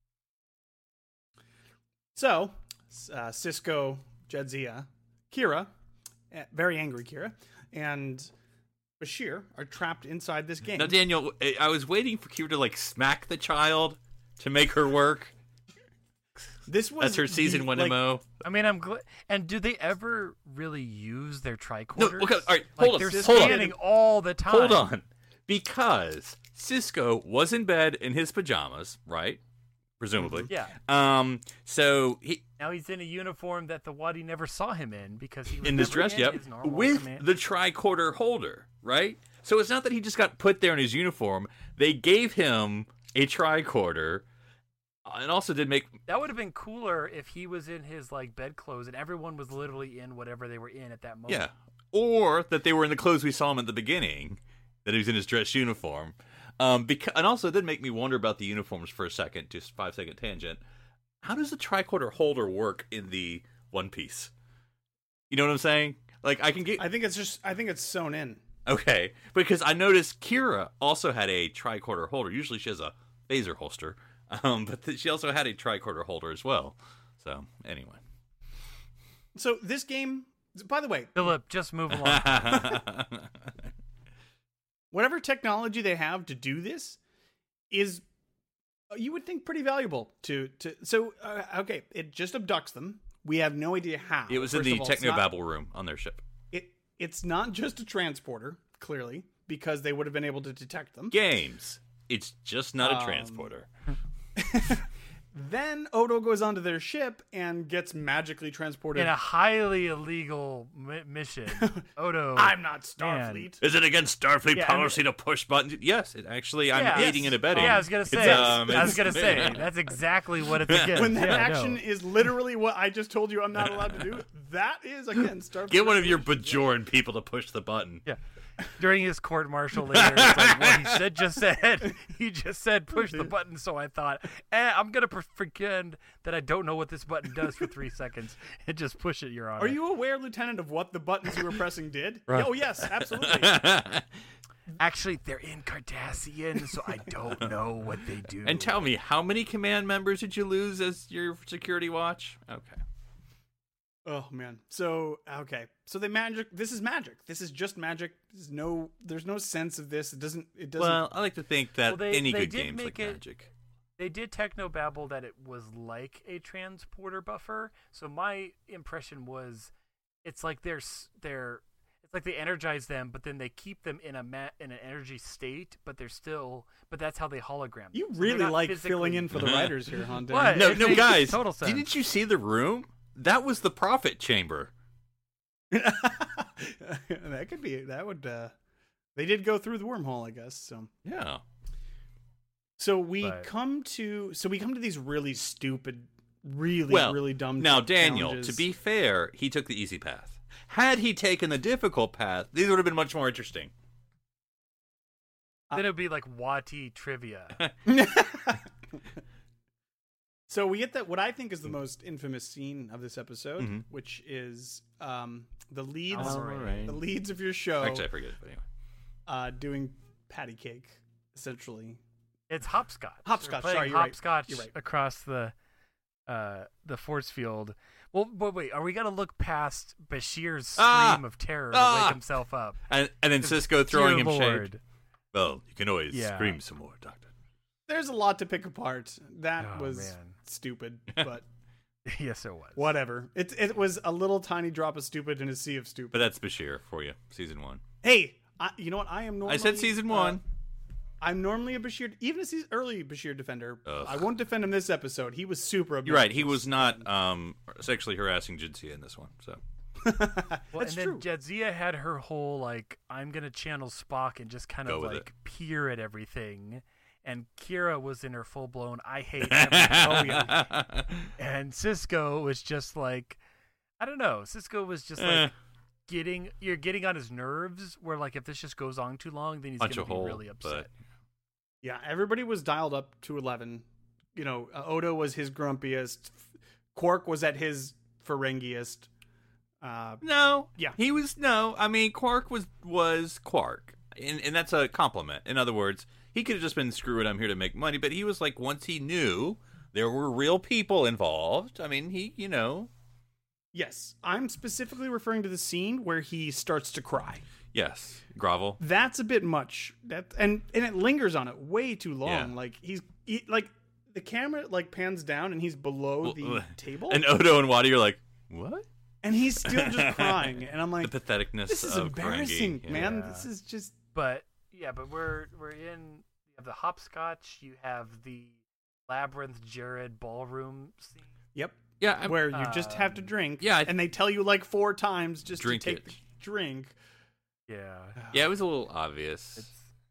S8: So, uh, Cisco, Jadzia, Kira, uh, very angry Kira, and Bashir are trapped inside this game.
S7: Now, Daniel, I was waiting for Kira to like smack the child to make her work.
S8: This was
S7: That's her season
S8: the,
S7: one
S8: like,
S7: M O.
S6: I mean, I'm glad. And do they ever really use their tricorders?
S7: No, okay, all right,
S6: like,
S7: hold on,
S6: they're
S7: hold on.
S6: scanning all the time.
S7: Hold on. Because Cisco was in bed in his pajamas, right? presumably.
S6: Yeah.
S7: Um. So he
S6: Now he's in a uniform that the Wadi never saw him in because he was
S7: in this
S6: never
S7: dress,
S6: in
S7: yep,
S6: his normal
S7: with
S6: command-
S7: the tricorder holder, right? So it's not that he just got put there in his uniform. They gave him a tricorder, uh, and also did make.
S6: That would have been cooler if he was in his like bedclothes and everyone was literally in whatever they were in at that moment.
S7: Yeah. Or that they were in the clothes we saw him at the beginning, that he was in his dress uniform. Um, because, and also it did make me wonder about the uniforms for a second, just five second tangent. How does the tricorder holder work in the One Piece? You know what I'm saying? Like, I can get...
S8: I think it's just, I think it's sewn in.
S7: Okay, because I noticed Kira also had a tricorder holder. Usually she has a phaser holster, um, but th- she also had a tricorder holder as well. So, anyway.
S8: So this game, by the way,
S6: Philip, just move along.
S8: whatever technology they have to do this is, uh, you would think, pretty valuable to to. So uh, okay, it just abducts them. We have no idea how.
S7: It was in
S8: First
S7: the
S8: of all, it's not-
S7: Technobabble room on their ship.
S8: It it's not just a transporter, clearly, because they would have been able to detect them.
S7: Games. It's just not a
S8: Um,
S7: transporter.
S8: Then Odo goes onto their ship and gets magically transported.
S6: In a highly illegal mi- mission, Odo.
S8: I'm not
S6: Man.
S8: Starfleet.
S7: Is it against Starfleet
S6: Yeah,
S7: policy to push buttons? Yes, it actually. I'm
S6: Yeah.
S7: aiding and abetting.
S6: Yeah, I was gonna say.
S7: It's, um,
S6: I was
S7: it's-
S6: gonna say that's exactly what it's against.
S8: When that
S6: Yeah, I
S8: action
S6: know.
S8: is literally what I just told you I'm not allowed to do, that is against Starfleet.
S7: Get one of your
S8: regulations.
S7: Bajoran people to push the button.
S6: Yeah. During his court martial later, it's like, well, he said, just said, he just said, push the button. So I thought, eh, I'm gonna pre- pretend that I don't know what this button does for three seconds and just push it, Your Honor.
S8: Are you aware, Lieutenant, of what the buttons you were pressing did?
S6: Right.
S8: Oh yes, absolutely.
S6: Actually, they're in Cardassian, so I don't know what they do.
S7: And tell me, how many command members did you lose as your security watch? Okay.
S8: Oh man. So okay. So they magic. This is magic. This is just magic. There's no. There's no sense of this. It doesn't. It doesn't.
S7: Well, I like to think that
S6: Well, they-
S7: any
S6: they
S7: good
S6: did
S7: game's like
S6: make it-
S7: magic.
S6: They did technobabble that it was like a transporter buffer. So my impression was, it's like they're s- they're it's like they energize them, but then they keep them in a ma- in an energy state, but they're still but that's how they hologram.
S8: you
S6: them. So they're
S8: really
S6: not
S8: like
S6: physically-
S8: filling in for the writers here, huh? Dan?
S6: What?
S7: No,
S6: It
S7: no,
S6: makes
S7: guys.
S6: total sense.
S7: Didn't you see the room? That was the profit chamber.
S8: That could be. That would. uh They did go through the wormhole, I guess. So.
S7: Yeah.
S8: So we
S6: But-
S8: come to. So we come to these really stupid, really,
S7: Well,
S8: really dumb.
S7: now, Daniel,
S8: challenges.
S7: to be fair, he took the easy path. Had he taken the difficult path, these would have been much more interesting.
S6: Then it would be like Wati trivia.
S8: So we get that what I think is the most infamous scene of this episode,
S7: Mhm.
S8: which is um, the leads,
S6: All right.
S8: the leads of your show,
S7: Actually, I forget it, but anyway.
S8: uh, doing patty cake, essentially.
S6: It's hopscotch.
S8: Hopscotch,
S6: They're playing
S8: sorry, you're right.
S6: hopscotch
S8: You're right.
S6: across the uh, the force field. Well, but wait, are we gonna look past Bashir's scream
S7: Ah!
S6: of terror to
S7: Ah!
S6: wake himself up?
S7: And, and then Cisco throwing
S6: Dear
S7: him
S6: Lord.
S7: shade. Well, you can always
S6: Yeah.
S7: scream some more, Doctor.
S8: There's a lot to pick apart. That
S6: Oh,
S8: was
S6: man.
S8: stupid, but
S6: Yes, it was.
S8: whatever. It it was a little tiny drop of stupid in a sea of stupid.
S7: But that's Bashir for you, season one.
S8: Hey, I, you know what? I am normally.
S7: I said season
S8: uh,
S7: one.
S8: I'm normally a Bashir, even a season, early Bashir defender.
S7: Ugh.
S8: I won't defend him this episode. He was super.
S7: You're right. He
S8: obnoxious.
S7: was not um, sexually harassing Jadzia in this one. So
S6: Well,
S8: That's
S6: and then
S8: true.
S6: Jadzia had her whole like, I'm gonna channel Spock and just kind
S7: Go
S6: of
S7: with
S6: like
S7: it.
S6: peer at everything. And Kira was in her full blown I hate everything. Oh yeah. And Cisco was just like, I don't know. Cisco was just
S7: Eh.
S6: like getting you're getting on his nerves. Where like if this just goes on too long, then he's
S7: Punch
S6: gonna
S7: a
S6: be
S7: hole,
S6: really upset.
S7: but-
S8: Yeah, everybody was dialed up to eleven. You know, uh, Odo was his grumpiest. Quark was at his Ferengiest. Uh,
S7: No.
S8: Yeah.
S7: He was no. I mean, Quark was was Quark, and and that's a compliment. In other words, he could have just been screw it. I'm here to make money, but he was like once he knew there were real people involved. I mean, he you know
S8: yes, I'm specifically referring to the scene where he starts to cry.
S7: yes grovel.
S8: That's a bit much. That and and it lingers on it way too long.
S7: Yeah.
S8: Like he's he, like the camera like pans down and he's below the
S7: Well,
S8: table,
S7: And Odo and Wadi are like, what?
S8: and he's still just crying. And I'm like,
S7: The patheticness
S8: this is
S7: of
S8: embarrassing,
S7: Ferengi.
S8: man.
S6: Yeah.
S8: This is just.
S6: But yeah, but we're we're in you have the hopscotch. You have the Labyrinth Jared ballroom scene.
S8: Yep.
S7: Yeah, I,
S8: Where you just have to
S6: Um,
S8: drink.
S7: yeah, I-
S8: and they tell you like four times just
S7: Drink
S8: to take
S7: it.
S8: the drink.
S6: Yeah.
S7: yeah, it was a little obvious.
S6: It's,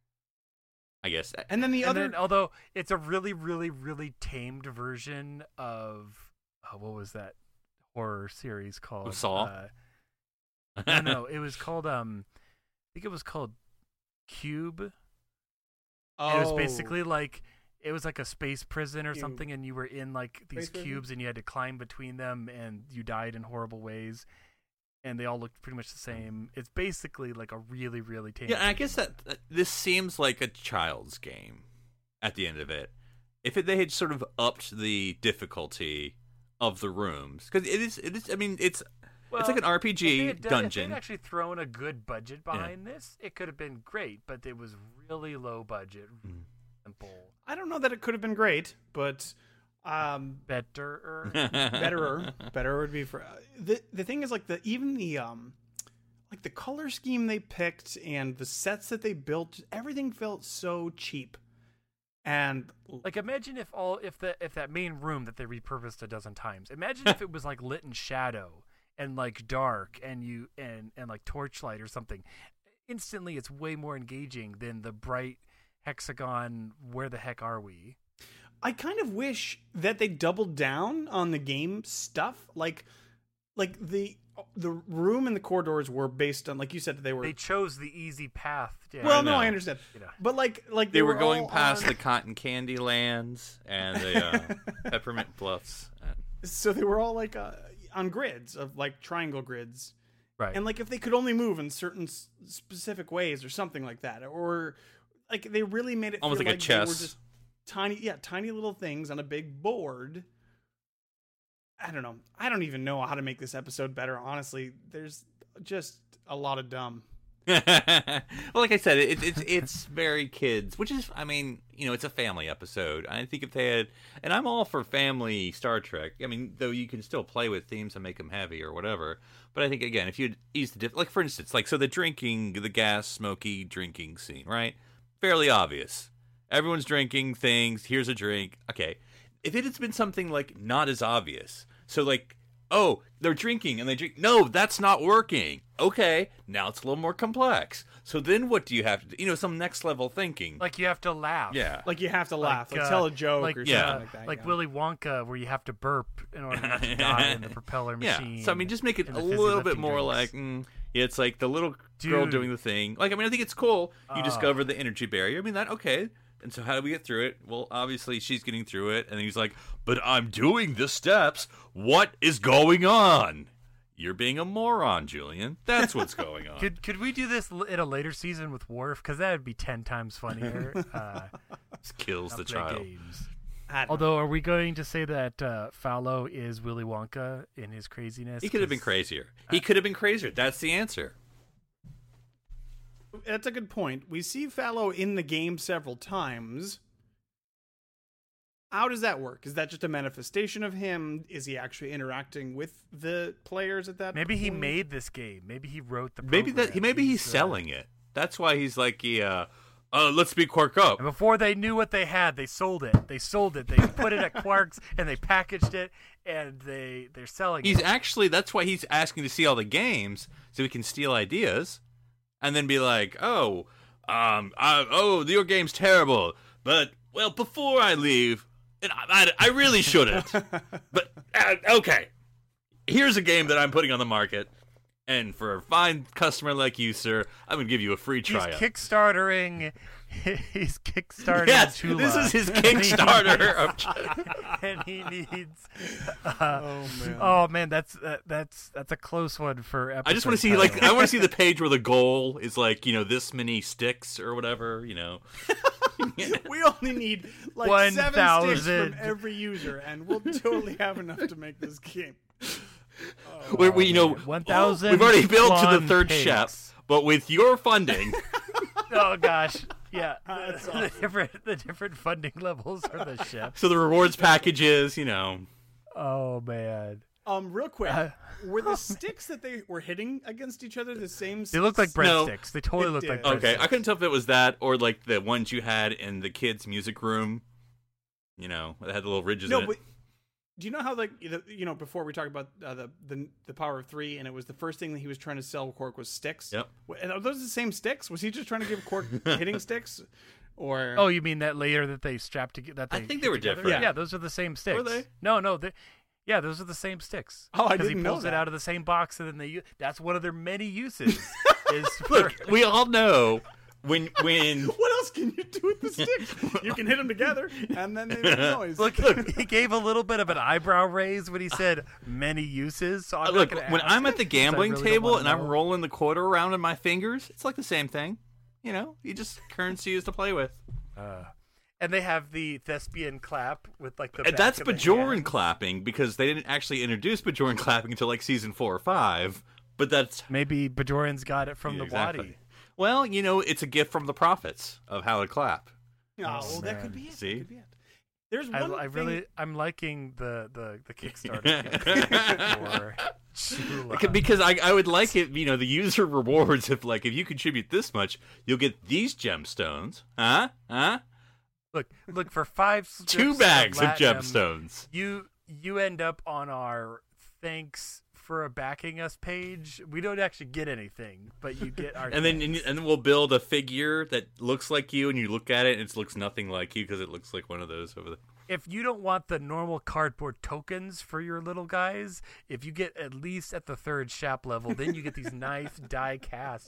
S7: I guess.
S8: And then the
S6: and
S8: other.
S6: then, although it's a really, really, really tamed version of oh, what was that horror series called?
S7: Saw?
S6: Uh, no, no, it was called. Um, I think it was called Cube.
S8: oh,
S6: And it was basically like it was like a space prison or
S8: Cube.
S6: something, and you were in like these
S8: Space prison?
S6: cubes, and you had to climb between them, and you died in horrible ways, and they all looked pretty much the same. It's basically like a really, really tamed.
S7: Yeah, and I guess that, that this seems like a child's game at the end of it. If it, they had sort of upped the difficulty of the rooms, because it is, it is. I mean, it's it's like an R P
S6: if
S7: G
S6: they had done-
S7: dungeon.
S6: If they'd actually thrown a good budget behind this, it could have been great. But it was really low budget,
S7: Mm.
S6: simple,
S8: I don't know that it could have been great, but um,
S6: better.
S8: betterer, better would be for uh, the the thing is like the even the um like the color scheme they picked and the sets that they built, everything felt so cheap. And
S6: Like imagine if all if the if that main room that they repurposed a dozen times. Imagine if it was like lit in shadow and like dark and you and and like torchlight or something. Instantly, it's way more engaging than the bright hexagon. Where the heck are we?
S8: I kind of wish that they doubled down on the game stuff, like like the the room and the corridors were based on, like you said, they were
S6: They chose the easy path. Yeah.
S8: well,
S7: I
S8: no,
S7: know.
S8: I understand,
S6: You know.
S8: but like like
S7: They were
S8: were
S7: going
S8: all
S7: past
S8: on-
S7: the cotton candy lands and the uh, peppermint bluffs.
S8: so they were all like uh, on grids of like triangle grids.
S6: Right.
S8: And like if they could only move in certain s- specific ways or something like that, or like they really made it
S7: Almost
S8: feel
S7: like a
S8: like they were
S7: chess.
S8: just tiny, yeah, tiny little things on a big board. I don't know. I don't even know how to make this episode better. Honestly, there's just a lot of dumb.
S7: well, like I said, it, it's it's very kids, which is, I mean, you know, it's a family episode. I think if they had, and I'm all for family Star Trek. I mean, though you can still play with themes and make them heavy or whatever. But I think again, if you'd ease the diff, like for instance, like so the drinking, the gas, smoky drinking scene, right? Fairly obvious. Everyone's drinking things. Here's a drink. Okay, if it had been something like not as obvious, so like. Oh, they're drinking and they drink. No, that's not working. Okay, now it's a little more complex. So then what do you have to do? You know, some next level thinking.
S6: like you have to laugh.
S7: yeah.
S8: Like you have to laugh, like,
S6: uh,
S8: tell a joke
S6: like,
S8: or
S7: yeah.
S8: something like that.
S6: Like
S8: yeah.
S6: Willy Wonka, where you have to burp in order not to die in the propeller
S7: Yeah.
S6: machine.
S7: So, I mean, just make it
S6: and
S7: a
S6: the fizzy
S7: little bit
S6: lifting
S7: more
S6: drinks.
S7: like, mm, yeah, it's like the little girl
S6: Dude.
S7: doing the thing. Like, I mean, I think it's cool. You
S6: Ah.
S7: discover the energy barrier. I mean, that, okay. And so how do we get through it? Well, obviously she's getting through it. And he's like, but I'm doing the steps. What is going on? You're being a moron, Julian. That's what's going on.
S6: Could could we do this l- in a later season with Worf? Because that would be ten times funnier. uh,
S7: Just kills the
S6: not play
S7: child.
S6: games.
S8: I don't know.
S6: Although, are we going to say that uh, Fallow is Willy Wonka in his craziness?
S7: He could have been
S6: 'Cause-
S7: crazier. He could have been crazier. That's the answer.
S8: That's a good point. We see Fallow in the game several times. How does that work? Is that just a manifestation of him? Is he actually interacting with the players at that
S6: Maybe he
S8: point?
S6: made this game. Maybe he wrote the.
S7: Maybe that. He
S6: program.
S7: maybe he's
S6: uh,
S7: selling it. That's why he's like, yeah. Uh, let's be Quark up.
S6: And before they knew what they had, they sold it. They sold it. They put it at Quark's and they packaged it and they they're selling
S7: He's
S6: it.
S7: actually, that's why he's asking to see all the games so he can steal ideas and then be like, oh, um, I, oh, your game's terrible, but well, before I leave, and I, I, I really shouldn't, but uh, okay, here's a game that I'm putting on the market, and for a fine customer like you, sir, I'm gonna give you a free
S6: He's
S7: trial.
S6: kickstartering. He's kickstarting.
S7: Yes,
S6: Tula.
S7: this is his Kickstarter. of-
S6: and he needs. Uh,
S8: Oh man.
S6: oh man, that's uh, that's that's a close one for. Episode
S7: I just want to see
S6: title.
S7: like I want to see the page where the goal is like, you know, this many sticks or whatever, you know.
S8: We only need like
S6: one
S8: seven sticks
S6: thousand.
S8: from every user, and we'll totally have enough to make this game.
S7: we, we you know
S6: one thousand
S7: we've already built to the
S6: lawn
S7: third
S6: cakes.
S7: chef, but with your funding,
S6: Oh gosh, yeah, the, the different the different funding levels for the chef.
S7: so the rewards packages, you know.
S6: Oh man,
S8: Um, real quick,
S6: Uh,
S8: were the sticks that they were hitting against each other the same?
S6: they look like
S7: No.
S6: breadsticks. They totally
S8: It
S6: look
S8: did.
S6: like
S8: Okay,
S7: Okay,
S6: breadsticks.
S7: I couldn't tell if it was that or like the ones you had in the kids' music room. You know, it had the little ridges
S8: No,
S7: in it.
S8: but do you know how, like, you know, before we talked about uh, the, the the power of three, and it was the first thing that he was trying to sell Quark was sticks?
S7: Yep.
S8: And are those the same sticks? Was he just trying to give Quark hitting sticks? Or
S6: Oh, you mean that layer that they strapped together? That
S7: I
S6: they
S7: think
S6: hit
S7: they were
S6: together?
S7: different.
S6: Yeah. yeah, those are the same sticks.
S7: Were they?
S6: No, no, they, yeah, those are the same sticks.
S8: Oh, I
S6: 'Cause
S8: didn't
S6: he
S8: know
S6: pulls it
S8: that.
S6: out of the same box, and then they. u- That's one of their many uses. is for,
S7: Look, we all know when when
S8: what else can you do with the sticks? You can hit them together, and then they make noise.
S6: Look, look, he gave a little bit of an eyebrow raise when he said many uses. So I'm
S7: look
S6: not gonna
S7: when
S6: ask,
S7: I'm at the
S6: 'cause I
S7: gambling
S6: really don't
S7: table
S6: wanna
S7: and I'm
S6: know.
S7: rolling the quarter around in my fingers, it's like the same thing. You know, you just currency is to play with.
S6: Uh, and they have the thespian clap with like the.
S7: And
S6: back
S7: that's
S6: of the
S7: Bajoran
S6: hand.
S7: clapping because they didn't actually introduce Bajoran clapping until like season four or five. But that's
S6: Maybe Bajoran's got it from
S7: Yeah,
S6: the
S7: exactly.
S6: body.
S7: Well, you know, it's a gift from the prophets of how to clap.
S8: oh, well, that could
S6: man.
S8: be it.
S7: See?
S8: That could be it. There's
S6: I,
S8: one
S6: I
S8: thing-
S6: really, I'm liking the the the Kickstarter for Chula.
S7: Beca- Because I, I would like it, you know, the user rewards if, like, if you contribute this much, you'll get these gemstones. Huh? Huh?
S6: Look, look for five
S7: Two
S6: strips
S7: bags of
S6: Latinum,
S7: gemstones.
S6: You you end up on our thanks for backing us page. We don't actually get anything, but you get our.
S7: And then
S6: thanks.
S7: and then we'll build a figure that looks like you, and you look at it, and it looks nothing like you because it looks like one of those over there.
S6: if you don't want the normal cardboard tokens for your little guys, if you get at least at the third shop level, then you get these nice die cast.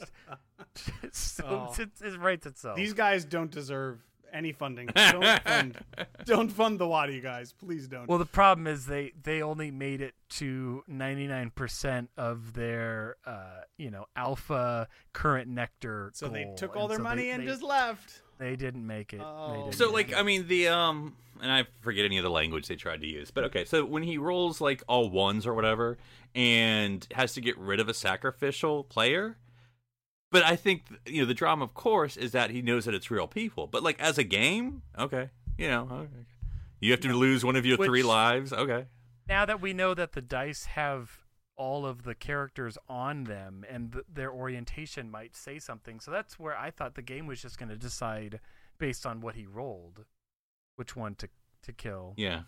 S6: so
S8: Oh.
S6: it, it writes itself.
S8: These guys don't deserve any funding. Don't fund, don't fund the Wadi guys. Please don't.
S6: Well, the problem is they, they only made it to ninety-nine percent of their, uh, you know, alpha current nectar
S8: so they
S6: goal.
S8: took all their
S6: so
S8: money
S6: they,
S8: and
S6: they,
S8: just left.
S6: They didn't make it. They
S8: Oh.
S6: didn't
S7: So,
S6: make
S7: like,
S6: it.
S7: I mean, the, um, and I forget any of the language they tried to use, but okay, so when he rolls, like, all ones or whatever, and has to get rid of a sacrificial player, but I think, you know, the drama, of course, is that he knows that it's real people. But, like, as a game, okay, you know, okay. You have to lose one of your
S6: Which-
S7: three lives, okay.
S6: Now that we know that the dice have all of the characters on them and th- their orientation might say something, so that's where I thought the game was just going to decide based on what he rolled which one to to kill.
S7: Yeah.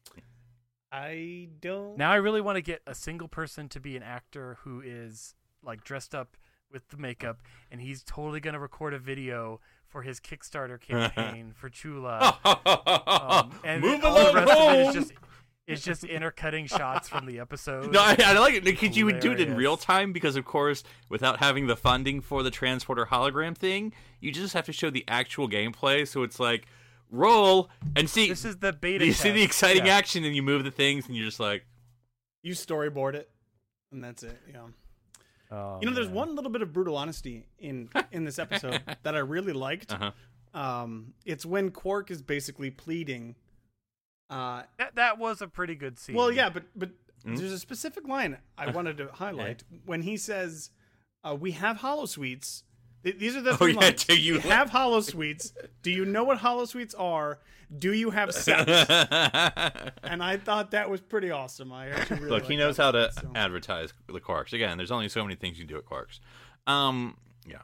S8: I don't.
S6: Now I really want to get a single person to be an actor who is like dressed up with the makeup, and he's totally going to record a video for his Kickstarter campaign for Chula. Um, and
S7: Move
S6: all the
S7: along
S6: rest of it
S7: home!
S6: is just it's just intercutting shots from the episode.
S7: No, I, I like it because you would do it in
S6: Hilarious.
S7: real time because, of course, without having the funding for the transporter hologram thing, you just have to show the actual gameplay. So it's like, roll and see.
S6: This is the beta.
S7: You see the
S6: test.
S7: exciting
S6: Yeah.
S7: action, and you move the things, and you're just like,
S8: You storyboard it, and that's it. Yeah.
S6: Oh,
S8: You know, there's
S6: man.
S8: one little bit of brutal honesty in in this episode that I really liked.
S7: uh-huh.
S8: Um, it's when Quark is basically pleading. Uh,
S6: That that was a pretty good scene.
S8: well, yeah, but but
S7: Hmm?
S8: there's a specific line I wanted to highlight when he says, uh, "We have hollow suites." Th- These are the
S7: Oh,
S8: three
S7: yeah,
S8: lines.
S7: do you-
S8: We have hollow suites. Do you know what hollow suites are? Do you have sex? And I thought that was pretty awesome. I actually really
S7: Look, he
S8: liked
S7: knows
S8: that
S7: how to
S8: line, so.
S7: advertise the Quarks. Again, there's only so many things you can do at Quarks. Um, yeah.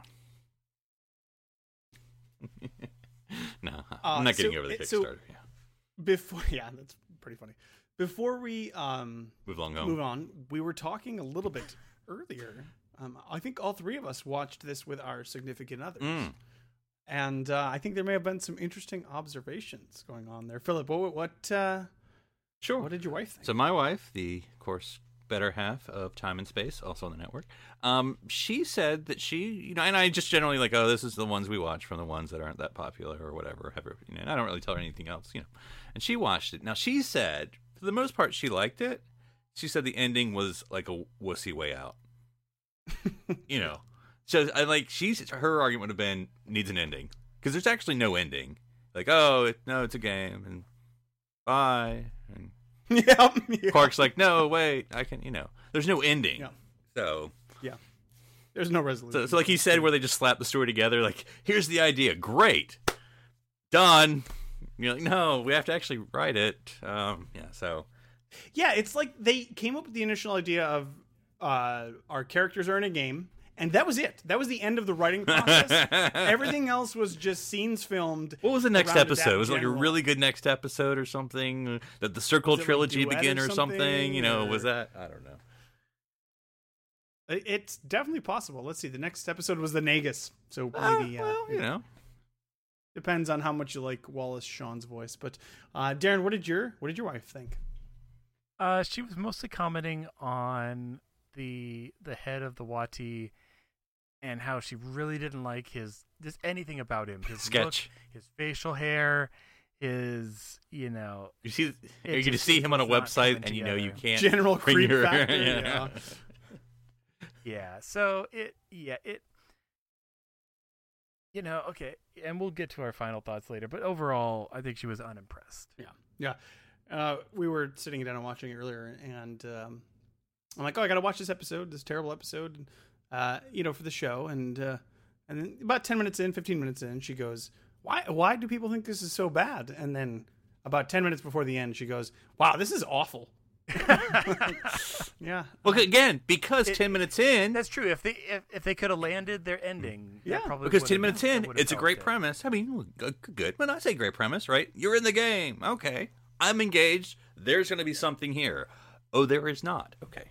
S7: no, I'm
S8: Uh,
S7: not getting
S8: so-
S7: over the
S8: so-
S7: Kickstarter. yeah.
S8: Before, yeah, that's pretty funny. Before we um,
S7: Move along home.
S8: move on, we were talking a little bit earlier. Um, I think all three of us watched this with our significant others.
S7: Mm.
S8: And uh, I think there may have been some interesting observations going on there. Philip, what what, uh,
S7: Sure.
S8: what did your wife think?
S7: So my wife, the of course better half of Time and Space, also on the network, um, she said that she, you know, and I just generally like, oh, this is the ones we watch from the ones that aren't that popular or whatever. Ever, you know, and I don't really tell her anything else, you know. And she watched it. Now she said, for the most part, she liked it. She said the ending was like a wussy way out. You know, so I like she's her argument would have been needs an ending because there's actually no ending. Like, oh it, no, it's a game and bye. And
S8: yeah, yeah.
S7: Quark's like, no, wait, I can, you know, there's no ending.
S8: Yeah.
S7: So,
S8: yeah. There's no resolution.
S7: so, so like he said, where they just slap the story together, like, here's the idea, great, done. You're like, no, we have to actually write it. Um, yeah, so
S8: Yeah, it's like they came up with the initial idea of uh, our characters are in a game, And that was it. That was the end of the writing process. Everything else was just scenes filmed.
S7: What was the next
S8: around
S7: episode?
S8: that
S7: Was it like a
S8: general-
S7: really good next episode or something? That the Circle
S8: Was it like
S7: trilogy
S8: duet
S7: begin
S8: or
S7: or something?
S8: something,
S7: You know,
S8: or-
S7: was that? I don't know.
S8: It- It's definitely possible. Let's see. The next episode was the Nagus. So
S7: Ah,
S8: maybe, uh,
S7: well, you know.
S8: depends on how much you like Wallace Shawn's voice. But uh, Darren, what did your what did your wife think?
S6: Uh, she was mostly commenting on the the head of the Wati and how she really didn't like his just anything about him. His
S7: Sketch.
S6: look, his facial hair, his you know.
S7: You see,
S6: It
S7: you can
S6: just
S7: see him on a
S6: was not
S7: website,
S6: coming
S7: and you know you
S6: together.
S7: can't.
S8: General
S7: bring
S8: creep
S7: your-
S8: factor.
S7: yeah.
S8: Yeah.
S6: Yeah. So it yeah it. You know, okay, and we'll get to our final thoughts later. But overall, I think she was unimpressed.
S8: Yeah, yeah. Uh, we were sitting down and watching it earlier, and um, I'm like, "Oh, I got to watch this episode, this terrible episode, uh, you know, for the show." And uh, and then about ten minutes in, fifteen minutes in, she goes, "Why? Why do people think this is so bad?" And then about ten minutes before the end, she goes, "Wow, this is awful." Yeah.
S7: Well, again, because
S6: It-
S7: ten minutes in,
S6: That's true. If they if, if they could have landed their ending, that
S8: Yeah,
S6: probably
S7: because
S6: would've-
S7: ten minutes in,
S6: that would've
S7: it's a
S6: helped
S7: great
S6: it.
S7: premise. I mean, well, good, good. When I say great premise, right? You're in the game. Okay, I'm engaged. There's going to be something here. Oh, there is not. Okay.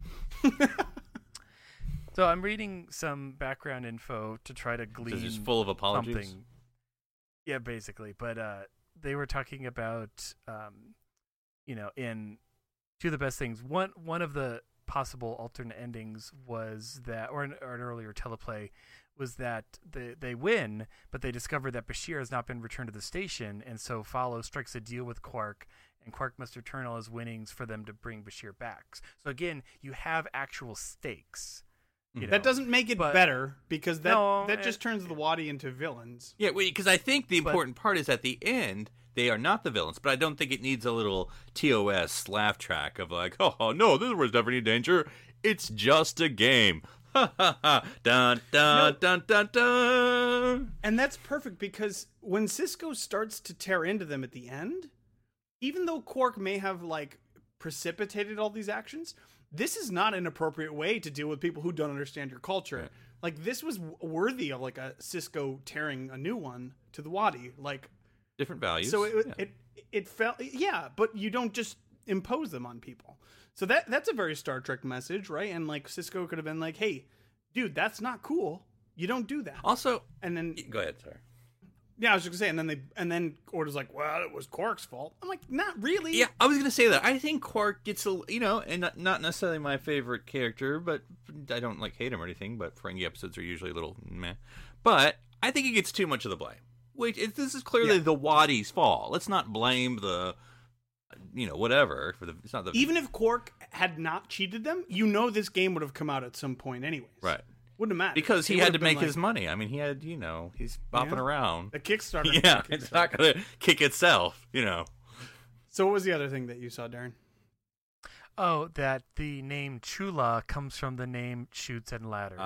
S6: So I'm reading some background info to try to glean
S7: This is full of apologies.
S6: something. Yeah, basically. But uh, they were talking about, um, you know, in two of the best things. One one of the possible alternate endings was that, or an, or an earlier teleplay, was that they they win, but they discover that Bashir has not been returned to the station, and so Follow strikes a deal with Quark, and Quark must return all his winnings for them to bring Bashir back. So again, you have actual stakes. You
S8: That
S6: know.
S8: doesn't make it
S6: But-
S8: better because that
S6: No,
S8: that just
S6: it-
S8: turns the Wadi into villains.
S7: Yeah, because I think the
S6: But-
S7: important part is at the end, they are not the villains, but I don't think it needs a little T O S laugh track of like, oh, no, this was never any danger. It's just a game. Ha ha ha. Dun, dun,
S8: No.
S7: dun, dun, dun.
S8: And that's perfect because when Cisco starts to tear into them at the end, even though Quark may have like precipitated all these actions, this is not an appropriate way to deal with people who don't understand your culture.
S7: Right.
S8: Like this was w- worthy of like a Cisco tearing a new one to the Wadi. Like
S7: Different values.
S8: so it,
S7: Yeah.
S8: it it felt yeah, but you don't just impose them on people. So that that's a very Star Trek message, right? And like Cisco could have been like, "Hey, dude, that's not cool. You don't do that."
S7: Also,
S8: And then
S7: go ahead, sorry.
S8: yeah, I was just gonna say, and then they and then Order's like, "Well, it was Quark's fault." I'm like, "Not really."
S7: Yeah, I was gonna say that. I think Quark gets a, you know, and not, not necessarily my favorite character, but I don't like hate him or anything. But Ferengi episodes are usually a little meh. But I think he gets too much of the blame. Wait, it, this is clearly
S8: Yeah.
S7: the Wadi's fault. Let's not blame the, you know, whatever for the. It's not the
S8: Even if Quark had not cheated them, you know this game would have come out at some point, anyways.
S7: right
S8: Wouldn't have mattered
S7: because he
S8: It
S7: had
S8: would
S7: to
S8: have been
S7: make his
S8: like,
S7: money. I mean, he had, you know, he's bopping
S8: Yeah.
S7: around.
S8: The Kickstarter.
S7: Yeah,
S8: the
S7: it's not
S8: Kickstarter.
S7: gonna kick itself, you know.
S8: So what was the other thing that you saw, Darren?
S6: Oh, that the name Chula comes from the name Chutes and Ladders,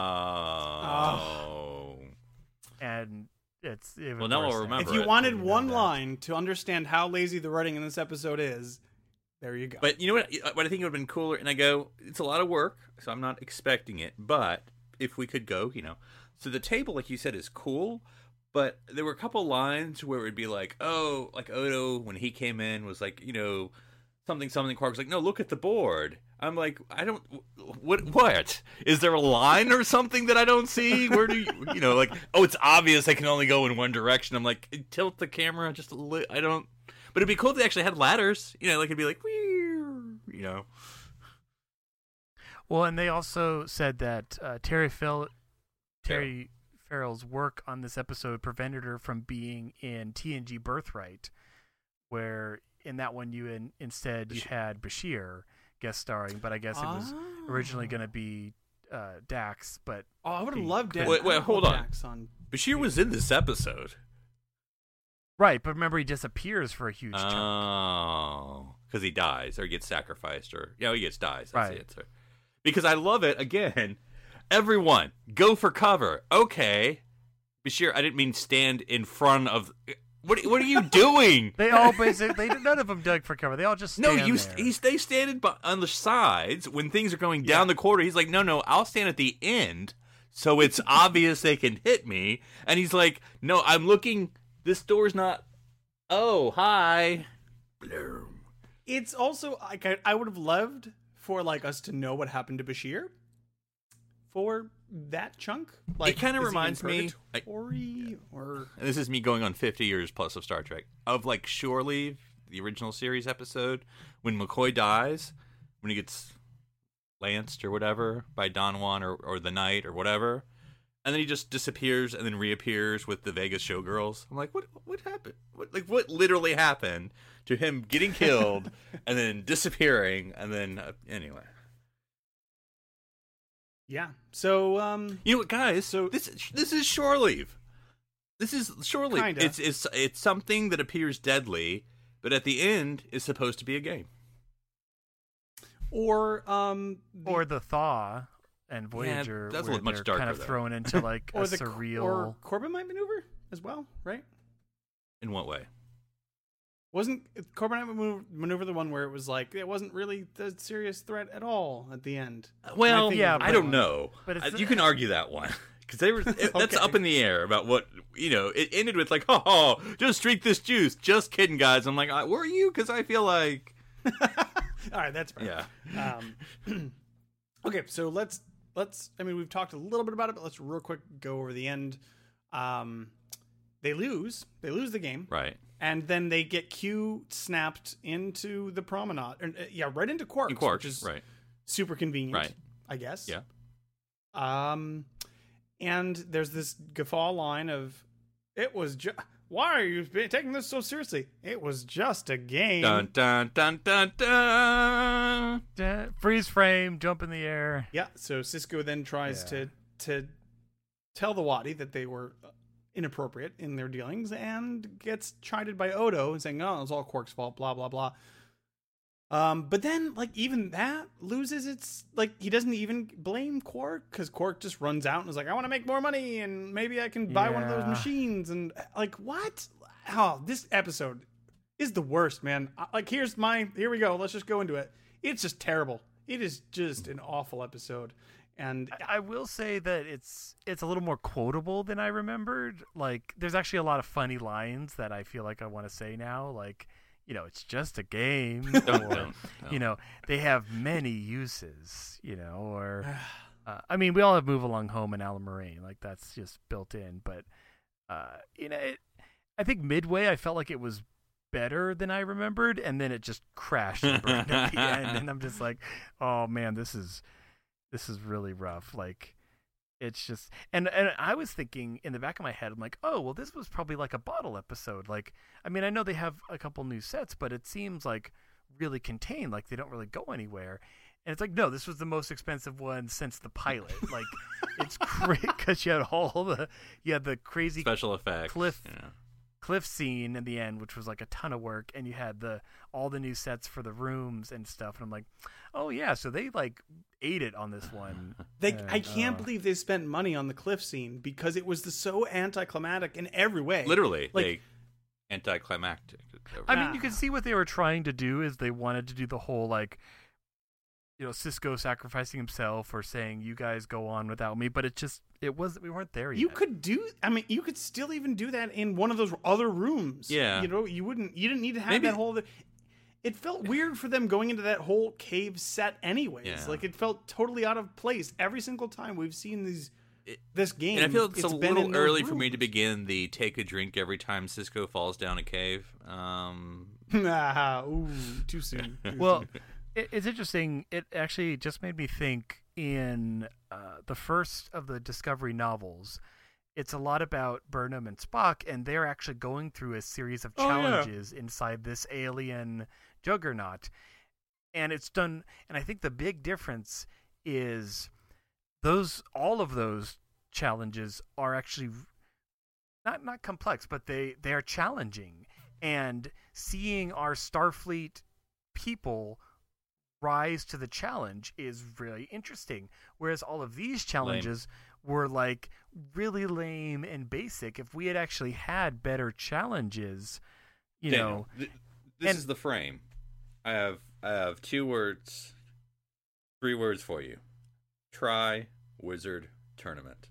S7: Oh.
S6: and it's even
S7: Well, now
S6: worse
S7: I'll
S6: now.
S7: remember
S8: If you
S7: it.
S8: wanted
S6: You know
S8: one
S6: that.
S8: line to understand how lazy the writing in this episode is, there you go.
S7: But you know what? What I think would have been cooler, and I go, it's a lot of work, so I'm not expecting it. But if we could go, you know, so the table, like you said, is cool. But there were a couple lines where it would be like, oh, like Odo when he came in was like, you know, something something. Quark was like, no, look at the board. I'm like, I don't. What? What is there a line or something that I don't see? Where do you, you know, like, oh, it's obvious I can only go in one direction. I'm like, tilt the camera just a little. I don't. But it'd be cool if they actually had ladders. You know, like it'd be like, you know.
S6: Well, and they also said that uh, Terry Phil, Terry Farrell's work on this episode prevented her from being in T N G Birthright, where in that one you in, instead you had Bashir guest starring, but I guess it was originally going to be uh, Dax. But
S8: oh, I would have
S6: he
S8: loved
S6: couldn't.
S8: it.
S7: Wait, wait, hold on.
S8: Dax on.
S7: Bashir was in this episode.
S6: right, but remember he disappears for a huge chunk.
S7: Oh, because he dies or he gets sacrificed, or yeah, he gets dies. That's
S6: Right.
S7: the answer. Because I love it. Again, everyone go for cover. Okay, Bashir. I didn't mean stand in front of. What What are you doing?
S6: They all basically, they, none of them dug for cover. They all just stand
S7: No, you
S6: there.
S7: he they stand on the sides when things are going down the corridor. He's like, no, no, I'll stand at the end, so it's obvious they can hit me. And he's like, no, I'm looking. This door's not. Oh, hi. Bloom.
S8: It's also like I, I would have loved for like us to know what happened to Bashir for that chunk. Like,
S7: it kind of
S8: is he in
S7: reminds me. I,
S8: purgatory, or
S7: and this is me going on fifty years plus of Star Trek, of like Shore Leave, the original series episode, when McCoy dies, when he gets lanced or whatever by Don Juan or, or the Knight or whatever, and then he just disappears and then reappears with the Vegas showgirls. I'm like, what what happened? What like what literally happened to him getting killed and then disappearing and then uh, anyway.
S8: yeah. So um,
S7: You know what, guys? So this this is Shore Leave. This is Shore Leave.
S8: Kinda.
S7: It's it's it's something that appears deadly, but at the end is supposed to be a game.
S8: or um, the,
S6: or the Thaw and Voyager,
S7: that's a
S6: where
S7: little much
S6: they're
S7: darker,
S6: kind of
S7: though.
S6: thrown into like
S8: or
S6: a
S8: the
S6: surreal.
S8: or Corbomite maneuver as well, right?
S7: In what way?
S8: Wasn't Corbomite maneuver, maneuver the one where it was like it wasn't really the serious threat at all at the end?
S7: Well,
S8: I think
S6: yeah,
S8: of the
S7: I
S8: right
S7: don't
S8: one.
S7: know.
S6: But it's-
S7: I- you can argue that one because they were. It, That's
S8: Okay.
S7: up in the air about what you know. It ended with like, oh, just drink this juice. Just kidding, guys. I'm like, were you? Because I feel like,
S8: All right, that's fair.
S7: yeah.
S8: Um, okay, so let's let's. I mean, we've talked a little bit about it, but let's real quick go over the end. Um, they lose. They lose the game,
S7: Right.
S8: and then they get Q snapped into the promenade. And, uh, yeah, right into Quarks,
S7: In Quarks,
S8: which is
S7: right.
S8: super convenient,
S7: Right.
S8: I guess.
S7: Yeah.
S8: Um, and there's this guffaw line of, "It was just. Why are you taking this so seriously? It was just a game."
S7: Dun dun dun dun dun.
S6: Da- freeze frame, jump in the air.
S8: Yeah, so Cisco then tries
S6: Yeah.
S8: to to tell the Wadi that they were inappropriate in their dealings and gets chided by Odo and saying, "Oh, it's all Quark's fault," blah blah blah. Um, but then like even that loses its like he doesn't even blame Quark because Quark just runs out and is like, "I want to make more money and maybe I can buy one of those
S6: Yeah.
S8: machines," and like what? Oh, this episode is the worst, man. I- Like here's my here we go. Let's just go into it. It's just terrible. It is just an awful episode. And
S6: I, I will say that it's it's a little more quotable than I remembered. Like, there's actually a lot of funny lines that I feel like I want to say now. Like, you know, it's just a game.
S7: Don't,
S6: or,
S7: don't, don't.
S6: you know, they have many uses. You know, or uh, I mean, we all have Move Along Home and Alan Moraine. Like, that's just built in. But uh, you know, it, I think midway I felt like it was better than I remembered, and then it just crashed and burned at the end. And I'm just like, oh man, this is. This is really rough. Like, it's just, and and I was thinking in the back of my head, I'm like, oh, well, this was probably like a bottle episode. Like, I mean, I know they have a couple new sets, but it seems like really contained. Like they don't really go anywhere. And it's like, no, this was the most expensive one since the pilot. Like, it's great because you had all the, you had the crazy
S7: Special effects.
S6: cliff
S7: Yeah.
S6: cliff scene in the end, which was like a ton of work, and you had the all the new sets for the rooms and stuff. And I'm like, oh yeah, so they like ate it on this one.
S8: They,
S6: And,
S8: I can't
S6: uh,
S8: believe they spent money on the cliff scene because it was the, so anticlimactic in every way.
S7: Literally,
S8: Like-
S7: they anticlimactic.
S6: I mean, you can see what they were trying to do is they wanted to do the whole like, you know, Cisco sacrificing himself or saying you guys go on without me, but it just it was we weren't there yet.
S8: You could do. I mean, you could still even do that in one of those other rooms.
S7: Yeah.
S8: you know, you wouldn't. You didn't need to have
S7: Maybe-
S8: that whole. It felt weird for them going into that whole cave set, anyways.
S7: Yeah.
S8: Like it felt totally out of place every single time we've seen these.
S7: It-
S8: This game.
S7: And I feel it's, a
S8: been in
S7: little
S8: those
S7: early for me to
S8: rooms.
S7: begin the take a drink every time Cisco falls down a cave. Um,
S8: Ah, ooh, too soon. Too
S6: Well,
S8: soon.
S6: it, it's interesting. It actually just made me think in uh, the first of the Discovery novels, it's a lot about Burnham and Spock, and they're actually going through a series of
S8: Oh, yeah.
S6: challenges inside this alien juggernaut. And it's done, and I think the big difference is those, all of those challenges are actually not, not complex, but they, they are challenging. And seeing our Starfleet people rise to the challenge is really interesting. Whereas all of these challenges were like really lame and basic. If we had actually had better challenges, you
S7: Daniel,
S6: know,
S7: th- this
S6: and-
S7: is the frame. I have I have two words, three words for you. Try Wizard Tournament.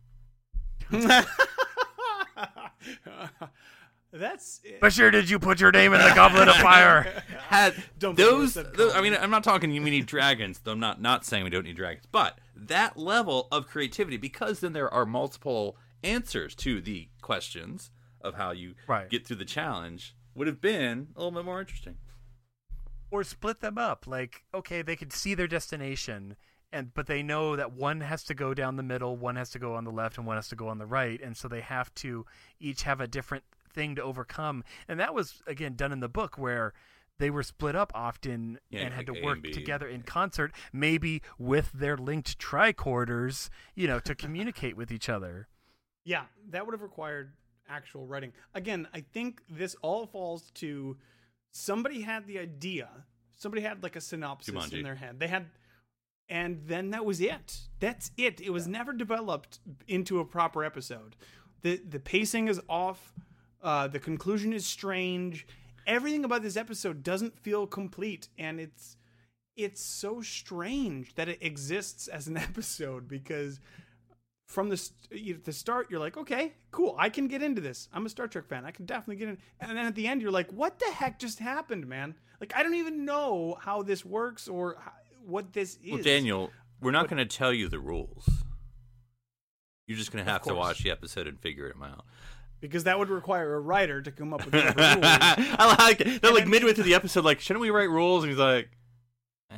S8: That's
S6: Bashir, did you put your name in the Goblet of Fire?
S7: Had
S8: Don't put
S7: those,
S8: words that
S7: those
S8: come.
S7: I mean, I'm not talking you need dragons. Though I'm not not saying we don't need dragons, but that level of creativity, because then there are multiple answers to the questions of how you
S6: Right.
S7: get through the challenge, would have been a little bit more interesting.
S6: Or split them up. Like, okay, they could see their destination, and but they know that one has to go down the middle, one has to go on the left, and one has to go on the right, and so they have to each have a different thing to overcome. And that was, again, done in the book where they were split up often
S7: Yeah,
S6: and had
S7: like
S6: to
S7: A
S6: work
S7: and B.
S6: together in concert, maybe with their linked tricorders, you know, to communicate with each other.
S8: Yeah, that would have required actual writing. Again, I think this all falls to somebody had the idea, somebody had like a synopsis
S7: Jumanji.
S8: in their head. They had, and then that was it. That's it. It was never developed into a proper episode. The the pacing is off. Uh, the conclusion is strange. Everything about this episode doesn't feel complete, and it's it's so strange that it exists as an episode, because from the st- you know, the start you're like, okay, cool, I can get into this. I'm a Star Trek fan. I can definitely get in. And then at the end you're like, what the heck just happened, man? Like, I don't even know how this works or how, what this is.
S7: Well, Daniel, we're not going to tell you the rules. You're just going to have to
S8: course.
S7: watch the episode and figure them out.
S8: Because that would require a writer to come up with whatever rules.
S7: I like it. They're like
S8: then-
S7: midway through the episode, like, shouldn't we write rules? And he's like, uh...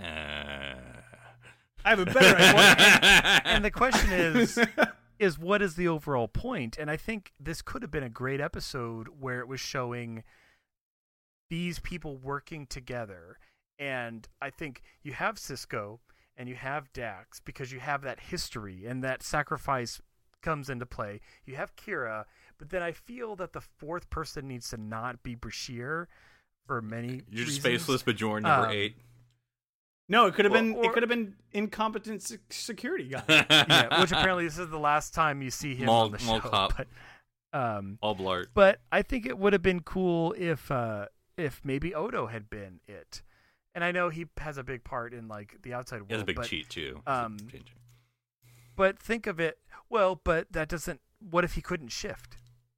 S8: I have a better idea.
S6: And the question is, is what is the overall point? And I think this could have been a great episode where it was showing these people working together. And I think you have Cisco and you have Dax because you have that history and that sacrifice comes into play. You have Kira, but then I feel that the fourth person needs to not be Bashir for many
S7: You're just
S6: reasons.
S7: faceless Bajoran number
S6: Um,
S7: eight.
S8: No, it could have
S6: Or-
S8: been
S6: or-
S8: it could have been incompetent sec- security guy.
S6: Yeah, which apparently this is the last time you see him
S7: Mall-
S6: on the
S7: mall
S6: show.
S7: cop.
S6: But, um,
S7: All blart.
S6: but I think it would have been cool if uh, if maybe Odo had been it. And I know he has a big part in like the outside world.
S7: He has a big
S6: but,
S7: cheat, too.
S6: um,
S7: Changing.
S6: But think of it. Well, but that doesn't. What if he couldn't shift?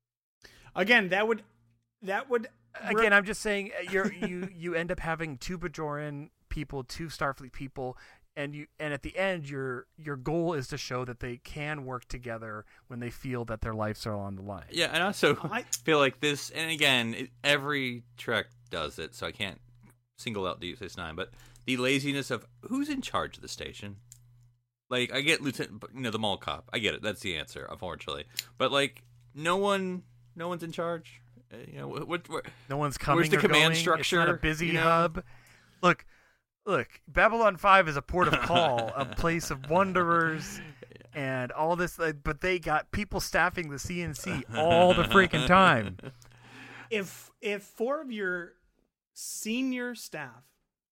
S8: Again, that would that would
S6: Again, I'm just saying uh, you're you you end up having two Bajoran people, two Starfleet people, and you and at the end your your goal is to show that they can work together when they feel that their lives are on the line.
S7: Yeah, and I also
S8: I-
S7: feel like this, and again, it, every Trek does it, so I can't single out Deep Space Nine, but the laziness of who's in charge of the station. Like, I get Lieutenant, you know, the mall cop. I get it. That's the answer, unfortunately. But like, no one, no one's in charge. Uh, You know, what? what, what
S6: No one's coming.
S7: Where's the
S6: or
S7: command
S6: going.
S7: structure,
S6: It's not a busy
S7: you know?
S6: hub. Look, look. Babylon five is a port of call, a place of wanderers, and all this. Like, but they got people staffing the C N C all the freaking time.
S8: if if four of your senior staff,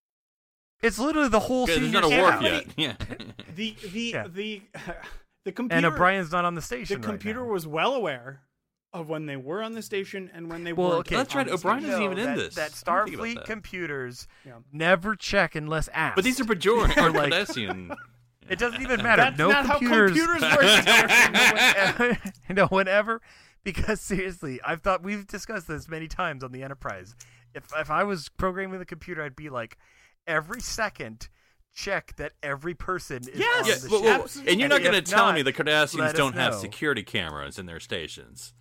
S6: It's literally the whole.
S7: There's
S6: senior
S7: not a
S6: staff.
S7: wharf yet. Yeah.
S8: the the
S6: Yeah.
S8: the the computer
S6: And O'Brien's not on the
S8: the
S6: station. right
S8: computer
S6: now.
S8: was well aware of when they were on the station and when they
S6: Well,
S8: weren't.
S6: okay.
S7: That's right,
S8: on the
S7: O'Brien
S8: station.
S7: isn't
S6: No,
S7: even in
S6: that,
S7: this.
S6: That
S7: I didn't think about
S6: Starfleet
S7: that.
S6: computers
S8: Yeah.
S6: never check unless asked.
S7: But these are Bajoran or
S6: like-
S7: Cardassian.
S6: It doesn't even matter.
S8: That's
S6: no
S8: not
S6: computers.
S8: how computers work.
S6: whenever, no, whenever, because seriously, I've thought we've discussed this many times on the Enterprise. If if I was programming the computer, I'd be like, every second, check that every person is
S8: Yes!
S6: on
S7: Yeah,
S6: the
S7: well,
S6: ship.
S7: well, and you're not
S6: if
S7: going to tell
S6: not,
S7: me the Cardassians
S6: let us
S7: don't have
S6: know.
S7: security cameras in their stations.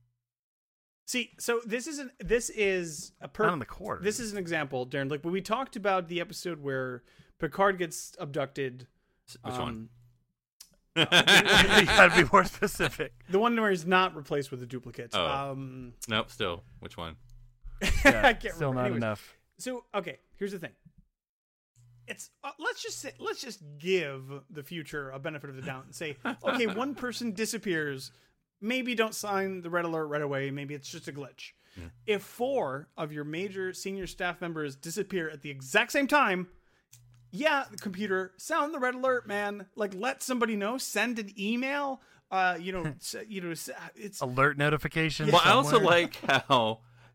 S8: See, so this is an this is a per-
S6: Not on the quarter.
S8: This is an example, Darren. Like when we talked about the episode where Picard gets abducted.
S7: S- Which one?
S6: you gotta be more specific.
S8: The one where he's not replaced with a duplicate.
S7: Oh.
S8: Um,
S7: Nope, still. Which one?
S6: Yeah,
S8: I can't
S6: still
S8: remember.
S6: not
S8: Anyways,
S6: enough.
S8: So okay, here's the thing. It's uh, let's just say let's just give the future a benefit of the doubt and say, okay, one person disappears. Maybe don't sign the red alert right away. Maybe it's just a glitch.
S7: Yeah.
S8: If four of your major senior staff members disappear at the exact same time, yeah, the computer, sound the red alert, man. Like, let somebody know. Send an email. Uh, you know, s- you know, s- it's
S6: Alert notification.
S7: Well, I also
S6: somewhere.
S7: like how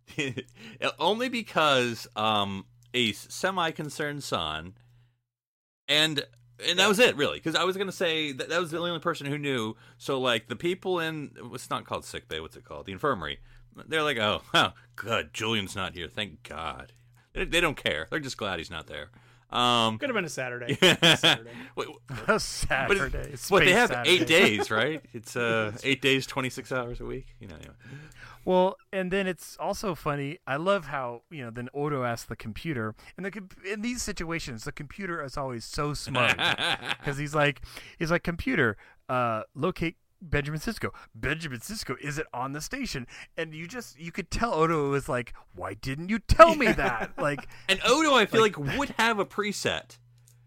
S7: only because um a semi-concerned son, and and that was it really. Because I was gonna say that that was the only person who knew. So like the people in it's not called sick bay. What's it called? The infirmary. They're like, oh, oh, good, Julian's not here. Thank God. They, they don't care. They're just glad he's not there. Um,
S8: could have been a Saturday.
S7: Yeah.
S8: A Saturday.
S7: Wait,
S6: A Saturday.
S7: But, what they
S6: Space
S7: have
S6: Saturday.
S7: eight days, right? It's uh eight days, twenty six hours a week. You know. Anyway.
S6: Well, and then it's also funny. I love how you know. Then Odo asks the computer, and the com- in these situations, the computer is always so smart because he's like, he's like, computer, uh, locate Benjamin Sisko. Benjamin Sisko is it on the station? And you just you could tell Odo was like, why didn't you tell me that? Like,
S7: And Odo, I feel like, would have a preset.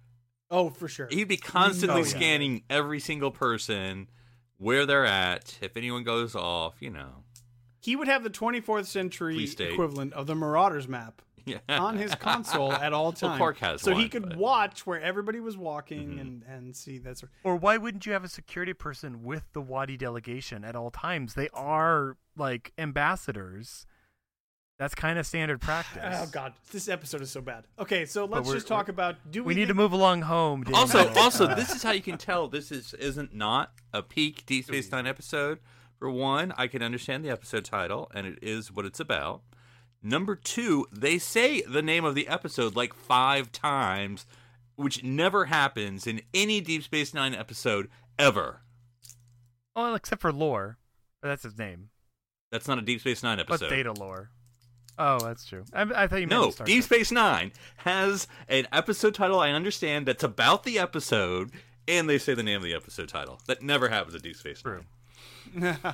S8: Oh, for sure.
S7: He'd be constantly
S6: Oh, yeah.
S7: scanning every single person, where they're at, if anyone goes off, you know.
S8: He would have the twenty-fourth century
S7: Please state.
S8: equivalent of the Marauders map
S7: Yeah.
S8: on his console at all
S7: Well,
S8: times.
S7: Quark has
S8: so he
S7: one,
S8: could
S7: but-
S8: watch where everybody was walking
S7: Mhm.
S8: and, and see that sort.
S6: or why wouldn't you have a security person with the Wadi delegation at all times? They are like ambassadors. That's kind of standard practice.
S8: Oh God, this episode is so bad. Okay, so let's
S6: we're-
S8: just talk about. Do we,
S6: We need to
S8: think-
S6: move along home. Daniel.
S7: Also, also,
S6: Uh,
S7: this is how you can tell this is isn't not a peak Deep Space Nine episode. For one, I can understand the episode title, and it is what it's about. Number two, they say the name of the episode like five times, which never happens in any Deep Space Nine episode ever.
S6: well, except for Lore. That's his name.
S7: That's not a Deep Space Nine
S6: What's
S7: episode.
S6: Data Lore? Oh, that's true. I, I thought you meant
S7: No,
S6: Star
S7: Deep
S6: Trek.
S7: Space Nine has an episode title I understand that's about the episode, and they say the name of the episode title. That never happens in Deep Space
S6: True.
S7: Nine.
S8: All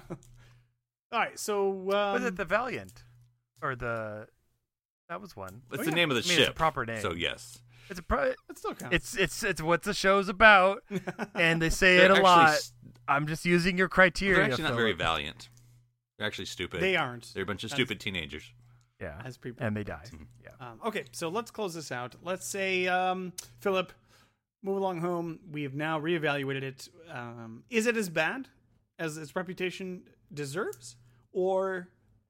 S8: right, so um,
S6: Was it the Valiant or the? That was one.
S7: It's
S8: Oh,
S7: the
S8: yeah.
S7: name of the
S6: I mean,
S7: ship.
S6: it's a proper name.
S7: So yes.
S6: It's a pro-
S8: it still counts.
S6: it's it's it's what the show's about, and they say
S7: They're
S6: it a
S7: actually
S6: lot.
S7: s-
S6: I'm just using your criteria.
S7: They're actually not very
S6: Philip.
S7: valiant. They're actually stupid.
S8: They aren't.
S7: They're a bunch of
S8: As-
S7: stupid teenagers.
S6: Yeah,
S8: as people.
S6: and they die.
S7: Mm-hmm.
S6: Yeah.
S8: Um, okay, so let's close this out. Let's say, um, Philip, move along home. We have now reevaluated it. Um, is it as bad as its reputation deserves, or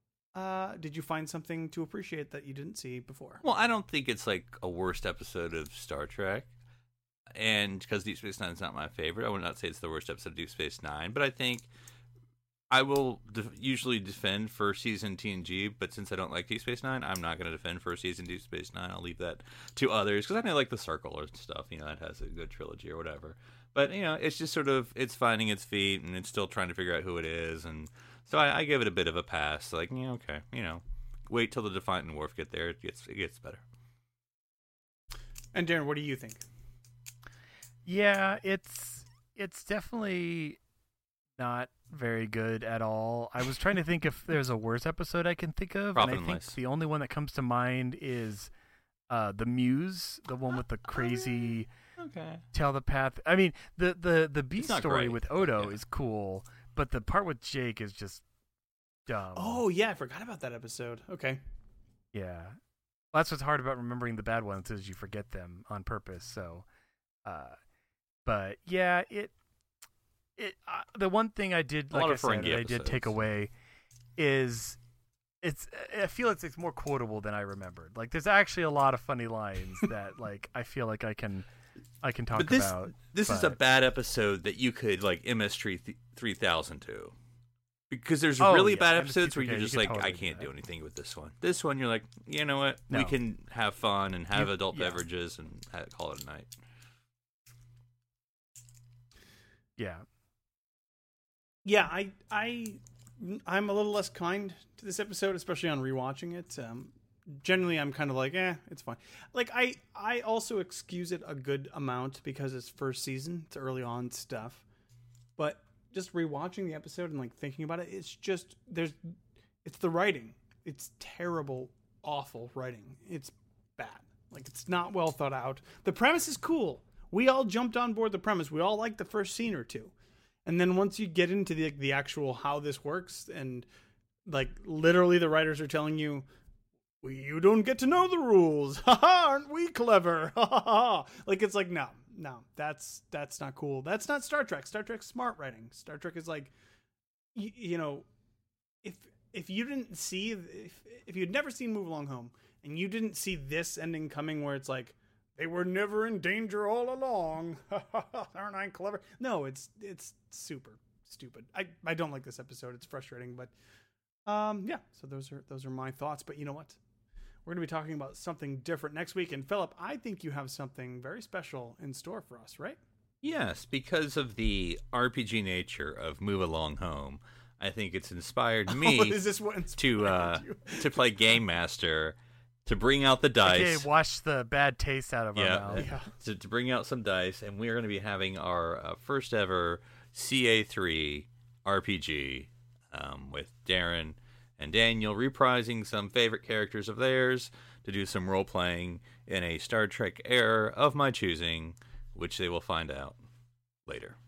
S8: uh, did you find something to appreciate that you didn't see before?
S7: Well, I don't think it's like a worst episode of Star Trek. And because Deep Space Nine is not my favorite, I would not say it's the worst episode of Deep Space Nine. But I think I will def- usually defend first season T N G. But since I don't like Deep Space Nine, I'm not going to defend first season Deep Space Nine. I'll leave that to others because I know like the Circle or stuff. You know, that has a good trilogy or whatever. But you know, it's just sort of it's finding its feet and it's still trying to figure out who it is. And so I, I give it a bit of a pass. Like, yeah, okay, you know, wait till the Defiant and Worf get there. It gets it gets better.
S8: And Darren, what do you think?
S6: Yeah, it's it's definitely not very good at all. I was trying to think if there's a worse episode I can think of,
S7: Profit
S6: and I
S7: and
S6: think
S7: Lice.
S6: the only one that comes to mind is uh, the Muse, the one with the crazy
S7: Okay.
S6: telepath. I mean, the the the B
S7: It's not
S6: story
S7: great.
S6: with Odo
S7: Yeah.
S6: is cool, but the part with Jake is just dumb.
S8: Oh yeah, I forgot about that episode. Okay.
S6: yeah. Well, that's what's hard about remembering the bad ones is you forget them on purpose. So, uh, but yeah, it it uh, the one thing I did
S7: A
S6: like
S7: lot
S6: I
S7: of
S6: said
S7: Ferengi
S6: that I did take
S7: episodes.
S6: away is it's I feel it's it's more quotable than I remembered. Like there's actually a lot of funny lines that like I feel like I can I can talk
S7: But this
S6: about.
S7: this is a
S6: but-
S7: bad episode that you could like M S three three thousand to, because there's
S6: Oh,
S7: really
S6: yeah,
S7: bad
S6: M S T
S7: episodes where
S6: three K,
S7: you're
S6: you
S7: just
S6: could
S7: like,
S6: totally
S7: I
S6: do
S7: can't
S6: that.
S7: do anything with this one. This one, you're like, you know what?
S6: No.
S7: We can have fun and have
S6: You-
S7: adult
S6: yeah.
S7: beverages and ha- call it a night.
S6: Yeah.
S8: Yeah, I I I'm a little less kind to this episode, especially on rewatching it. Um, generally, I'm kind of like, eh, it's fine. Like I I also excuse it a good amount because it's first season, it's early on stuff. But just rewatching the episode and like thinking about it, it's just there's it's the writing. It's terrible, awful writing. It's bad. Like it's not well thought out. The premise is cool. We all jumped on board the premise. We all liked the first scene or two. And then once you get into the the actual how this works, and like literally the writers are telling you, well, you don't get to know the rules. Ha ha! Aren't we clever? Ha ha ha! Like it's like no, no, that's that's not cool. That's not Star Trek. Star Trek's smart writing. Star Trek is like, you, you know, if if you didn't see, if if you'd never seen Move Along Home, and you didn't see this ending coming, where it's like they were never in danger all along. Aren't I clever? No, it's it's super stupid. I I don't like this episode. It's frustrating, but um, yeah. So those are those are my thoughts. But you know what? We're going to be talking about something different next week. And Philip, I think you have something very special in store for us, right?
S7: Yes, because of the R P G nature of Move Along Home, I think it's inspired me
S8: oh, is this what inspired
S7: to uh,
S8: you?
S7: to play Game Master, to bring out the dice.
S6: Okay, wash the bad taste out of
S7: yeah,
S6: our mouth.
S7: Yeah, to, to bring out some dice, and we are going to be having our uh, first ever C A three R P G um, with Darren and Daniel reprising some favorite characters of theirs to do some role-playing in a Star Trek era of my choosing, which they will find out later.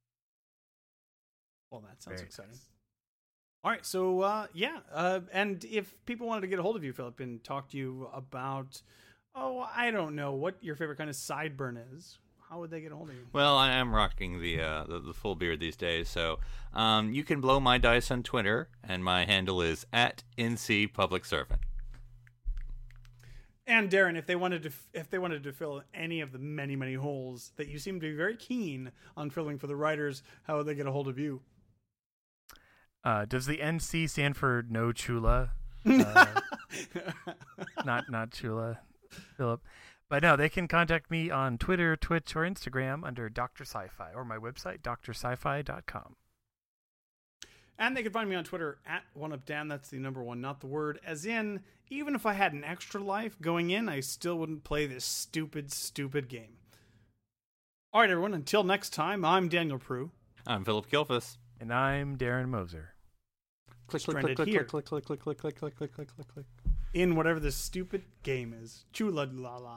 S8: Well, that sounds
S6: Very
S8: exciting.
S6: nice.
S8: All right, so uh, yeah, uh, and if people wanted to get a hold of you, Philip, and talk to you about, oh, I don't know, what your favorite kind of sideburn is, how would they get a hold of you?
S7: Well, I am rocking the uh, the, the full beard these days, so um, you can blow my dice on Twitter, and my handle is at N C Public Servant.
S8: And Darren, if they wanted to, if they wanted to fill any of the many, many holes that you seem to be very keen on filling for the writers, how would they get a hold of you?
S6: Uh, does the N C stand for no chula? Uh, not not chula, Philip. But no, they can contact me on Twitter, Twitch, or Instagram under Doctor Sci-Fi, or my website, D R sci fi dot com.
S8: And they can find me on Twitter at OneUpDan. That's the number one, not the word. As in, even if I had an extra life going in, I still wouldn't play this stupid, stupid game. All right, everyone. Until next time, I'm Daniel Prue.
S7: I'm Philip Kilfus.
S6: And I'm Darren Moser.
S7: Click, click,
S8: Stranded
S7: click,
S8: here.
S7: click, click, click, click, click, click, click, click, click, click.
S8: In whatever this stupid game is. Chula la la.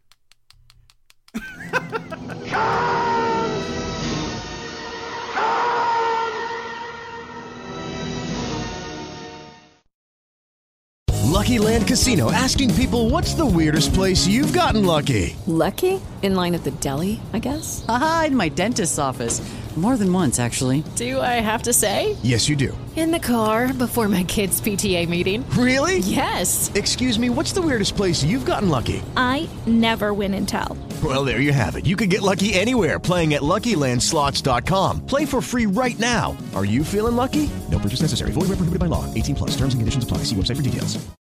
S9: Lucky Land Casino, asking people, what's the weirdest place you've gotten lucky?
S10: Lucky? In line at the deli, I guess?
S11: Aha, in my dentist's office. More than once, actually.
S10: Do I have to say?
S9: Yes, you do.
S10: In the car before my kids' P T A meeting.
S9: Really?
S10: Yes.
S9: Excuse me, what's the weirdest place you've gotten lucky?
S12: I never win and tell.
S9: Well, there you have it. You can get lucky anywhere, playing at Lucky Land Slots dot com. Play for free right now. Are you feeling lucky? No purchase necessary. Void where prohibited by law. eighteen plus. Terms and conditions apply. See website for details.